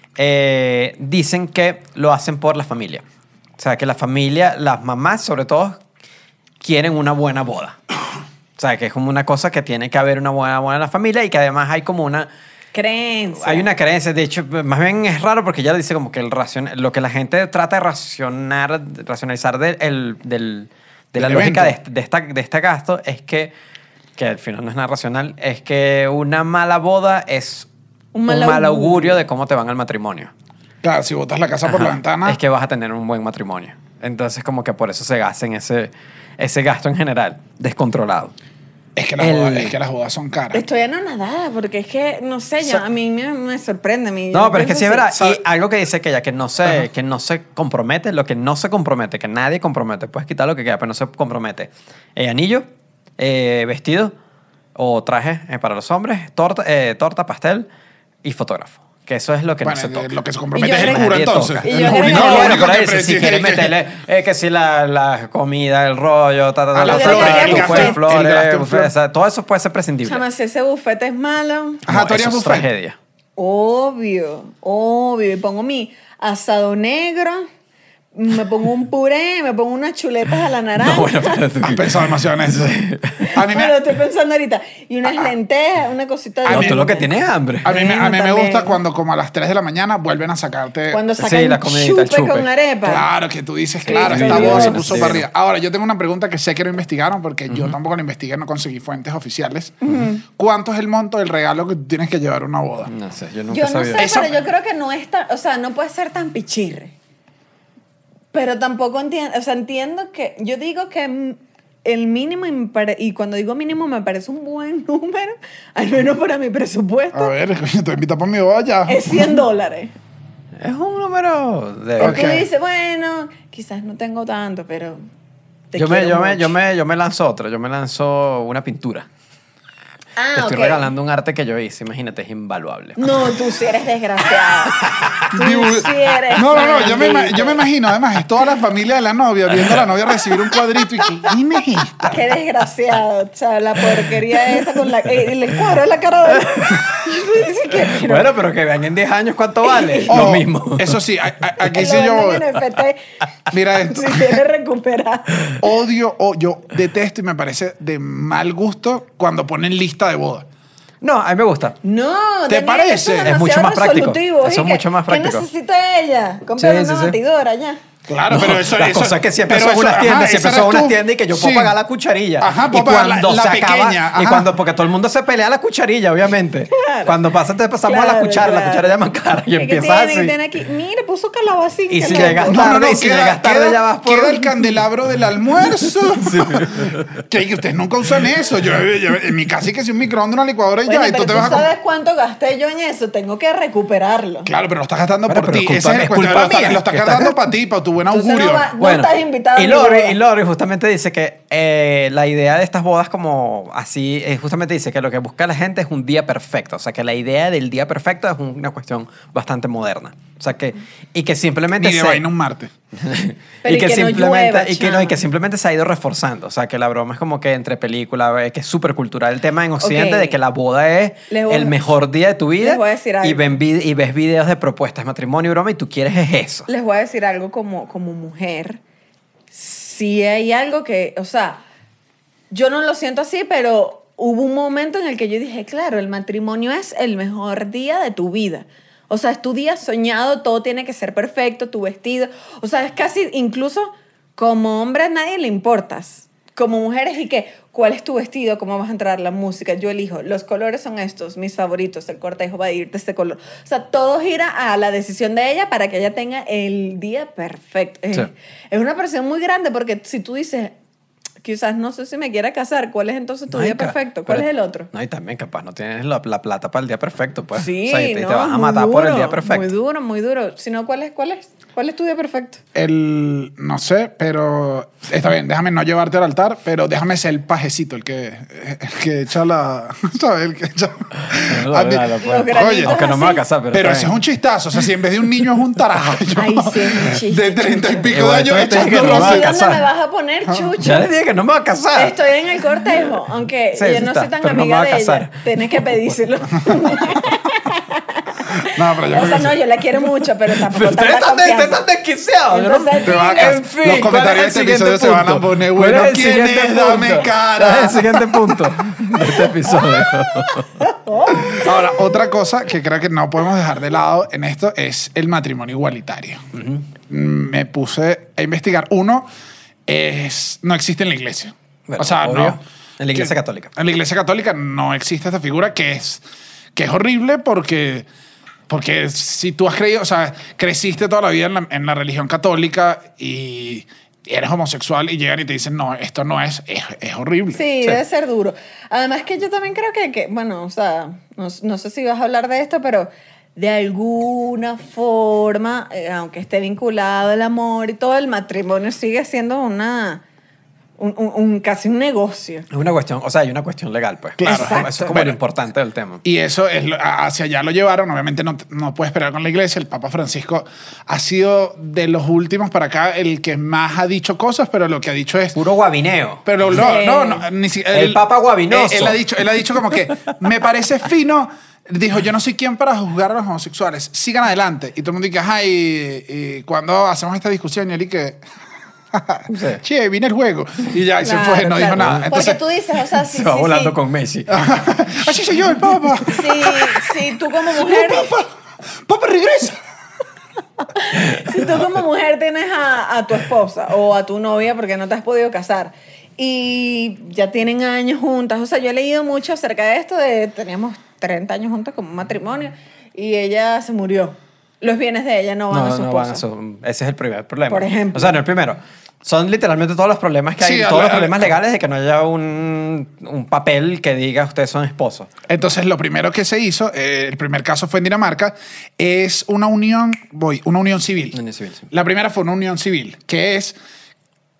dicen que lo hacen por la familia. O sea, que la familia, las mamás sobre todo, quieren una buena boda. O sea, que es como una cosa que tiene que haber una buena boda en la familia y que además hay como una... Creencia. Hay una creencia, de hecho, más bien es raro porque ella dice como que lo que la gente trata de racionalizar de la Del lógica evento. de este gasto es que al final no es nada racional, es que una mala boda es Un un mal mal augurio. augurio de cómo te van al matrimonio. Claro, si botas la casa por la Ajá. ventana. Es que vas a tener un buen matrimonio. Entonces como que por eso se gasta en ese gasto en general, descontrolado. es que las bodas son caras. Estoy anonadada porque es que, no sé, a mí me sorprende. A mí, No, yo pero es que pienso sí es verdad. así. Y algo que dice que ella, que no se compromete, lo que no se compromete, que nadie compromete, puedes quitar lo que queda, pero no se compromete. Anillo, vestido o traje para los hombres, torta, pastel y fotógrafo. Que eso es lo que Bueno, no se toca. lo que se Y compromete yo es el agregué- cura Nadie entonces. toca. Y El yo cura agregué- no es lo bueno, único pero que dice, si preside quieres que- meterle, que si la comida, el rollo, A las flores, el el buffet, café, flores, el gasto en buffet, flores. o sea, todo eso puede ser prescindible. Chama, si ese bufete es malo, Ajá, No, tú harías eso es buffet. tragedia. obvio. Y pongo mi asado negro, me pongo un puré, me pongo unas chuletas a la naranja. No, bueno, pero tú- Has pensado demasiado en eso. A mí Me lo me, estoy pensando ahorita. Y unas lentejas, una cosita de... No, mí- tú lo que tienes es hambre. a mí me Bueno, gusta también. cuando como a las 3 de la mañana vuelven a sacarte... Cuando Sí, sacan la comidita, el chupe chupe. con arepa. Claro, que tú dices, Sí, claro, sí, esta sí, boda se bueno, puso sí, para bueno. arriba. Ahora, yo tengo una pregunta que sé que lo investigaron porque yo tampoco lo investigué, no conseguí fuentes oficiales. ¿Cuánto es el monto del regalo que tú tienes que llevar a una boda? No sé, yo nunca Yo he no sabido. sé, Esa- pero yo creo que no es tan... O sea, no puede ser tan pichirre. Pero tampoco entiendo... O sea, entiendo que... Yo digo que el mínimo... Y cuando digo mínimo me parece un buen número, al menos para mi A presupuesto, ver, coño, te invito para mi boda ya. es $100. Es un número de... Ok. Tú dices, bueno, quizás no tengo tanto, pero... te Yo me quiero mucho. lanzo otra. Yo me lanzo una pintura. te estoy ok. regalando un arte que yo hice. Imagínate, es invaluable. No, tú sí eres desgraciado. Tú sí eres No, yo me maldito. imagino, además, es toda la familia de la novia viendo a la novia recibir un cuadrito y que, ¿quién es esta? Qué desgraciado. O sea, la porquería esa con la... el cuadro de la cara de... Dice que, pero- Bueno, pero que vean en 10 años cuánto vale. Oh, Lo mismo. Eso sí, aquí lo sí yo... venden en NFT. Mira esto. Si quieres recuperar. Yo detesto y me parece de mal gusto cuando ponen lista de boda. No, a mí me gusta. No, ¿Te Daniel, parece? eso Es mucho más práctico. resolutivo. Eso es ¿Y mucho más práctico. ¿Qué necesita ella? Comprar Sí, una sí, sí. batidora ya. Claro, No, pero eso... las eso- cosas que siempre pero son eso, unas tiendas, ajá, siempre esa son eres unas tú. tiendas y que yo puedo Sí. pagar la cucharilla. Ajá, y puedo pagar cuando la se pequeña, acaba, y ajá. cuando, porque todo el mundo se pelea la cucharilla, obviamente. Claro. Cuando pasa, te pasamos a la Claro, cuchara, la claro. cuchara llaman cara y Es que empieza así. tiene aquí. Mire, puso calabacín. Y qué si loco. llegas No, tarde, y si llegas tarde ya vas por... Queda el candelabro del almuerzo. Que ustedes nunca usan eso. Yo en mi casa sí que es un microondas, una licuadora y Bueno, ya. Y pero tú te tú vas a sabes cuánto gasté yo en eso. Tengo que recuperarlo. Claro, pero lo estás gastando Bueno, por pero ti. culpa Ese es mía, el cuestión. culpa Lo estás, mía. lo estás Que gastando estás- para ti, para tu buen Entonces augurio. no estás invitado a y mi boda. Lori justamente dice que la idea de estas bodas como así, justamente dice que lo que busca la gente es un día perfecto. O sea, que la idea del día perfecto es una cuestión bastante moderna. O sea, y que simplemente Ni de vaina un martes. Pero y que no simplemente llueva, y que chamo. simplemente se ha ido reforzando. O sea, que la broma es como que entre películas, que es súper cultural el tema en Occidente Ok. de que la boda es Les voy- el mejor día de tu vida. les voy a decir algo. Y ves videos de propuestas, matrimonio y broma y tú quieres es eso. Les voy a decir algo como mujer. Sí hay algo que, o sea, yo no lo siento así, pero hubo un momento en el que yo dije, claro, el matrimonio es el mejor día de tu vida. O sea, es tu día soñado, todo tiene que ser perfecto, tu vestido. O sea, es casi, incluso como hombre a nadie le importas. Como mujeres y que, ¿cuál es tu vestido? ¿Cómo vas a entrar? La música, yo elijo. Los colores son estos, mis favoritos. El cortejo va a ir de este color. O sea, todo gira a la decisión de ella para que ella tenga el día perfecto. Sí. Es una presión muy grande porque si tú dices, quizás no sé si me quiera casar, ¿cuál es entonces tu No, y día perfecto? ¿Cuál pero- es el otro? No, y también capaz no tienes la plata para el día perfecto, pues. Sí, O sea, y te no, vas a muy matar por el duro, día perfecto. Muy duro, muy duro. Si no, ¿cuál es tu día perfecto? No sé, pero está bien, déjame no llevarte al altar, pero déjame ser el pajecito, el que echa la... ¿Sabes? El que echa... No, A mí- no, no, pues. Los granitos Oye, Aunque no me va a así. casar, pero pero está ese es bien. un chistazo. O sea, si en vez de un niño es un tarajo Ay, sí, es un chiste. de 30 y pico de Igual, años tú te dije que echando no me va a ¿Y roce. dónde casar. me vas a poner, chucho? Ya les dije que no me va a casar. Estoy en el cortejo, aunque Sí, yo sí no está, soy tan pero no me amiga va a de casar. ella. Tienes que pedírselo. No, pero yo O creo sea, que no, sí. yo la quiero mucho, pero tampoco Pero ustedes tanta están confianza. desquiciados. yo no- Entonces, Te va a dile- casar. En fin, Los comentarios de este episodio se van a poner buenos. ¿Cuál es el ¿Quién siguiente es? Dame punto? cara. ¿Cuál es el siguiente punto de este episodio? Ahora, otra cosa que creo que no podemos dejar de lado en esto es el matrimonio igualitario. Me puse a investigar. Uno, no existe en la iglesia. Bueno, o sea, obvio. no. En la iglesia católica. En la iglesia católica no existe esta figura que es horrible porque si tú has creído, o sea, creciste toda la vida en la religión católica y eres homosexual y llegan y te dicen, no, esto no es horrible. Sí, debe ser duro. Además que yo también creo que bueno, o sea, no sé si vas a hablar de esto, pero de alguna forma, aunque esté vinculado el amor y todo, el matrimonio sigue siendo casi un negocio. Es una cuestión, o sea, hay una cuestión legal, pues. Claro. Eso es como Bueno. lo importante del tema. Y eso es hacia allá lo llevaron. Obviamente no puede esperar con la iglesia. El Papa Francisco ha sido de los últimos para acá el que más ha dicho cosas, pero lo que ha dicho es... Puro guabineo. Pero Sí. no, ni siquiera... El Papa guabinoso. Él ha dicho como que me parece fino. Dijo, yo no soy quien para juzgar a los homosexuales. Sigan adelante. Y todo el mundo dice, ajá, y cuando hacemos esta discusión, y él y que... Sí. Che, vine el juego. Y ya, y se Claro, fue, no dijo claro. nada. Entonces, Porque tú dices, o sea, Se va volando con Messi. así soy yo, el Papa. si tú como mujer... Papa, regresa. Si tú como mujer tienes a tu esposa o a tu novia porque no te has podido casar y ya tienen años juntas, o sea, yo he leído mucho acerca de esto, teníamos 30 años juntas como un matrimonio y ella se murió. Los bienes de ella no van a su No esposa. van a su... Ese es el primer problema. Por ejemplo. O sea, no el primero. Son literalmente todos los problemas que hay, Sí, todos los problemas legales de que no haya un papel que diga ustedes son esposos. Entonces, lo primero que se hizo, el primer caso fue en Dinamarca, es una unión civil. Unión civil, sí. La primera fue una unión civil, que es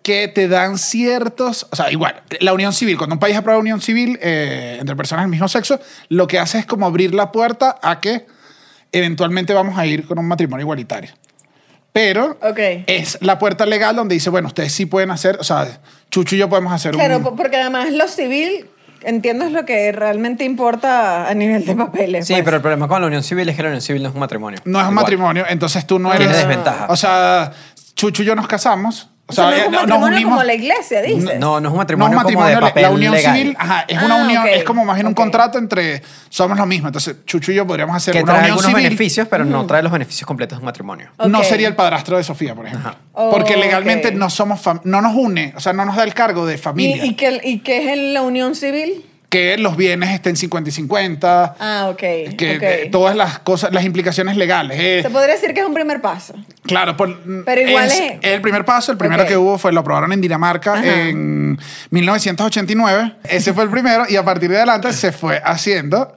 que te dan ciertos... O sea, igual, la unión civil, cuando un país aprueba unión civil entre personas del mismo sexo, lo que hace es como abrir la puerta a que eventualmente vamos a ir con un matrimonio igualitario. Pero Ok. es la puerta legal donde dice, bueno, ustedes sí pueden hacer... O sea, Chucho y yo podemos hacer Claro, un... porque además lo civil, entiendo, es lo que realmente importa a nivel de papeles. Sí, pues. pero el problema con la unión civil es que la unión civil no es un matrimonio. No es un Igual. matrimonio, entonces tú no Ah. eres... Tiene desventaja. O sea, Chucho y yo nos casamos. O O sea, no es un nos matrimonio unimos- como la iglesia, dices. No, no es un No es matrimonio, un matrimonio, como de papel la unión legal. civil, ajá, es una Ah, unión, ok. es como más bien un Ok. contrato entre somos lo mismo. Entonces, Chucho y yo podríamos hacer Que una trae unión algunos civil. beneficios, pero no trae los beneficios completos de un matrimonio. No Ok. sería el padrastro de Sofía, por ejemplo. Ajá. Porque Ok. legalmente no somos no nos une, o sea, no nos da el cargo de familia. ¿Y qué es la unión civil? Que los bienes estén 50 y 50, Ah, ok. que ok. todas las cosas, las implicaciones legales. Se podría decir que es un primer paso. Claro, Pero igual es es- el primer paso. El primero Ok. que hubo lo aprobaron en Dinamarca Ajá. en 1989. Ese fue el primero y a partir de adelante se fue haciendo.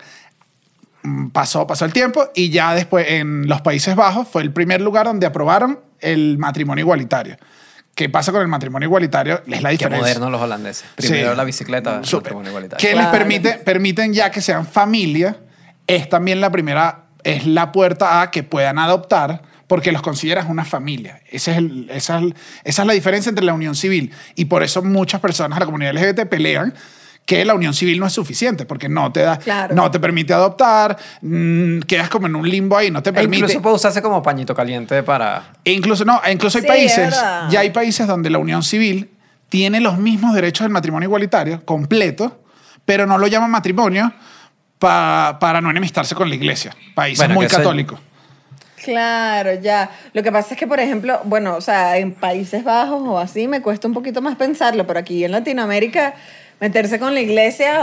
Pasó el tiempo y ya después en los Países Bajos fue el primer lugar donde aprobaron el matrimonio igualitario. ¿Qué pasa con el matrimonio igualitario? Es la Qué diferencia. modernos los holandeses. Primero Sí. la bicicleta, el Súper. matrimonio igualitario. Que Claro. les permiten ya que sean familia. Es también la primera, es la puerta a que puedan adoptar porque los consideras una familia. Esa es la diferencia entre la unión civil. Y por eso muchas personas de la comunidad LGBT pelean que la unión civil no es suficiente porque no te da, Claro. no te permite adoptar, quedas como en un limbo ahí, no te E permite. incluso puede usarse como pañito caliente para... Incluso hay Sí, países, es verdad. ya hay países donde la unión civil tiene los mismos derechos del matrimonio igualitario, completo, pero no lo llaman matrimonio para no enemistarse con la iglesia. Países Bueno, muy que eso- católicos. Claro, ya. Lo que pasa es que, por ejemplo, bueno, o sea, en Países Bajos o así me cuesta un poquito más pensarlo, pero aquí en Latinoamérica meterse con la iglesia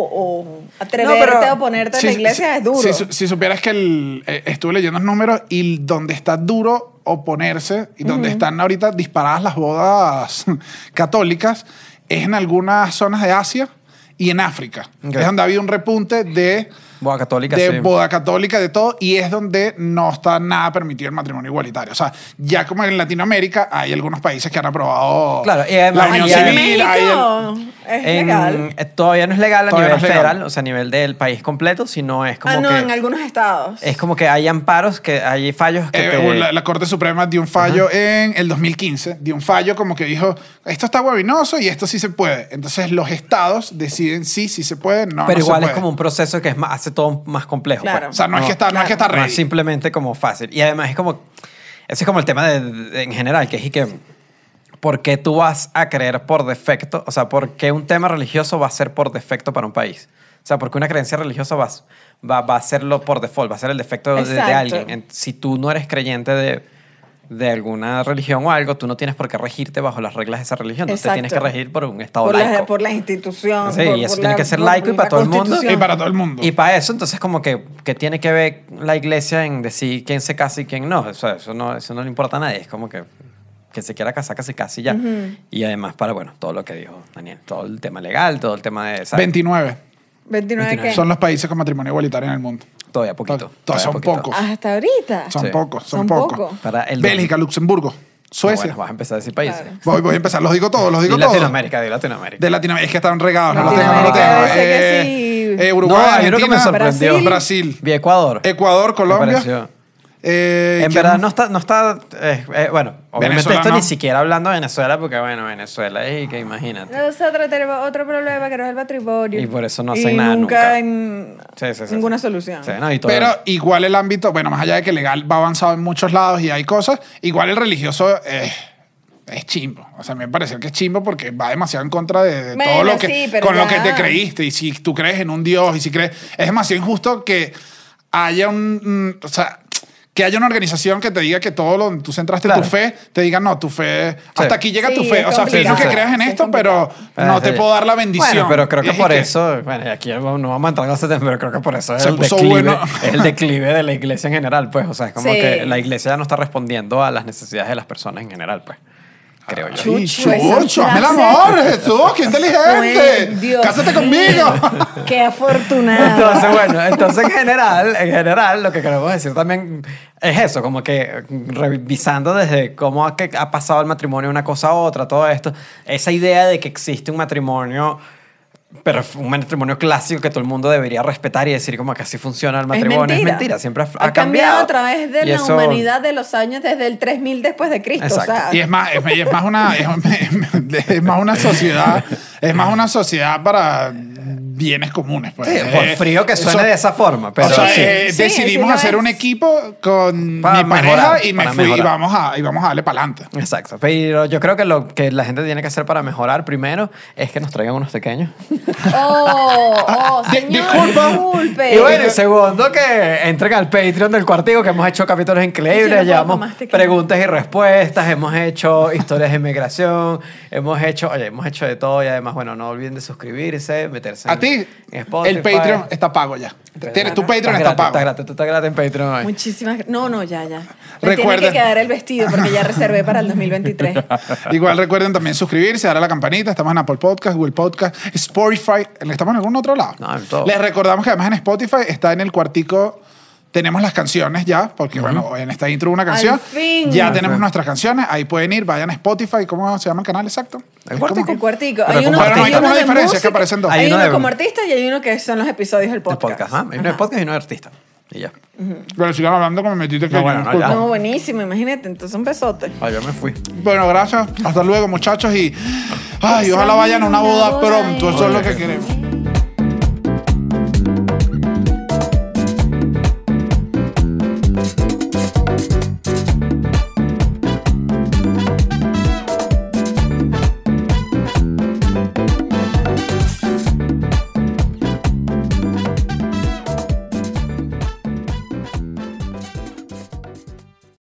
o atreverte No, pero- a oponerte a la Si- iglesia si- es duro. Si supieras que estuve leyendo los números y donde está duro oponerse y donde están ahorita disparadas las bodas católicas es en algunas zonas de Asia y en África. Ok. Es donde ha habido un repunte de Boda católica, de sí. boda católica, de todo, y es donde no está nada permitido el matrimonio igualitario. O sea, ya como en Latinoamérica hay algunos países que han aprobado Claro, y además- la unión y además- civil. hay México es legal. Todavía no es legal a Todavía nivel no es legal. federal, o sea, a nivel del país completo, sino es como Ah, no, que... en algunos estados. Es como que hay amparos, que hay fallos que te... la Corte Suprema dio un fallo en el 2015, dio un fallo como que dijo, esto está huevinoso y esto sí se puede. Entonces los estados deciden sí se puede, no, pero no igual se es puede. como un proceso que hace todo más complejo. Claro. O sea, no es que está No es ready. simplemente como fácil. Y además es como... Ese es como el tema en general, que es y que... ¿Por qué tú vas a creer por defecto? O sea, ¿por qué un tema religioso va a ser por defecto para un país? O sea, ¿por qué una creencia religiosa va a hacerlo por default? Va a ser el defecto de Exacto. alguien. Si tú no eres creyente de alguna religión o algo, tú no tienes por qué regirte bajo las reglas de esa religión. Tú te Exacto. tienes que regir por un estado por laico. por la institución. Sí, por- y eso por tiene la- que ser por laico y para la todo el mundo. Constitución. Y para todo el mundo. Y para eso, entonces, como que tiene que ver la iglesia en decir quién se casa y quién no. O sea, eso no le importa a nadie. Es como que se quiera casar, que se case y ya. Y además, para, bueno, todo lo que dijo Daniel. Todo el tema legal, todo el tema de... ¿sabes? 29 29 qué? son los países con matrimonio igualitario en el mundo. Todavía poquito. Todos son poquito. pocos. Hasta ahorita. Son Sí. pocos, son Son pocos. pocos. Para el Bélgica, Luxemburgo, Suecia. Bueno, vas a empezar a decir países. Claro. Voy a empezar, los digo todos, los digo De todos. Latinoamérica, de Latinoamérica. De Latinoamérica, es que están regados, no los tengo, no los Latinoamérica tengo. debe ser que sí. Uruguay, No, hay uno que me Argentina, sorprendió. Brasil, Vi Ecuador. Ecuador, Me Colombia. pareció. En En verdad no está bueno, obviamente Venezuela esto no. ni siquiera hablando de Venezuela, porque bueno, Venezuela es que imagínate. Nosotros tenemos otro problema que no es el matrimonio. Y por eso no Y hacen nada nunca. Sí, ninguna solución. Sí, no, y todo- Pero igual el ámbito, bueno, más allá de que legal va avanzado en muchos lados y hay cosas, igual el religioso es chimbo. O sea, a mí me parece que es chimbo porque va demasiado en contra de Bueno, todo lo que, sí, pero con lo que ya. te creíste. Y si tú crees en un Dios y si crees... Es demasiado injusto que haya o sea, que haya una organización que te diga que todo lo donde tú centraste Claro. tu fe, te diga, no, tu fe... Hasta aquí llega Sí, tu fe. es O sea, fino que complicado. creas en Sí, es esto, pero complicado. no te puedo dar la bendición. Bueno, pero creo Y que es por que- eso, bueno, y aquí no vamos a entrar en ese tema, pero creo que por eso es Se el puso declive, bueno. es el declive de la iglesia en general, pues. O sea, es como Sí. que la iglesia ya no está respondiendo a las necesidades de las personas en general, pues. creo yo. Ay, Chucho, esa Chucho, hazme el frase amor, Jesús, qué inteligente. Dios Cásate mío. conmigo. Qué afortunado. Entonces, bueno, entonces en general, lo que queremos decir también es eso, como que revisando desde cómo ha pasado el matrimonio de una cosa a otra, todo esto, esa idea de que existe un matrimonio, pero un matrimonio clásico que todo el mundo debería respetar y decir como que así funciona el matrimonio, es mentira, siempre ha cambiado. A través de Y la eso- humanidad de los años desde el 3000 después de Cristo. Exacto. O sea, Y es más una sociedad para bienes comunes. Pues. Sí, por frío que suene de esa forma, pero o sea, sí. Sí, decidimos sí lo hacer es. un equipo con Para mi pareja mejorar, y me para fui y mejorar. vamos a darle para adelante. Exacto, pero yo creo que lo que la gente tiene que hacer para mejorar primero es que nos traigan unos pequeños. señor, Disculpa. disculpe. Y bueno, y segundo, que entren al Patreon del Cuartico, que hemos hecho capítulos Yo increíbles, no puedo llevamos más, te preguntas y respuestas, hemos hecho historias de inmigración, hemos hecho de todo y además, bueno, no olviden de suscribirse, meterse A ti, en Spotify. el Patreon está pago ya. Tu Patreon está pago. Tú estás gratis en Patreon hoy. Muchísimas No, ya. Me Recuerden. tiene que quedar el vestido porque ya reservé para el 2023. Igual recuerden también suscribirse, darle a la campanita. Estamos en Apple Podcast, Google Podcast, Spotify. ¿Estamos en algún otro lado? No, en todo. Les recordamos que además en Spotify está en el Cuartico. Tenemos las canciones ya, porque bueno, en esta intro hubo una canción. Al fin. Ya Al tenemos fin. nuestras canciones. Ahí pueden ir, vayan a Spotify. ¿Cómo se llama el canal exacto? El Es Cuartico. como- El cuartico. Pero Hay como uno, artista. hay Hay uno una de diferencia, es que música, aparecen dos. Hay Hay uno uno de- como artista y hay uno que son los episodios del De podcast. podcast, ¿ah? Hay uno de podcast y uno de artista. Y ya. Pero sigan hablando como me metiste que No, yo, bueno, no, disculpa. ya. No, buenísimo, imagínate. Entonces un besote. Ah, yo me fui. Bueno, gracias. Hasta luego, muchachos. Y ojalá vayan a una boda pronto. Eso es lo que queremos.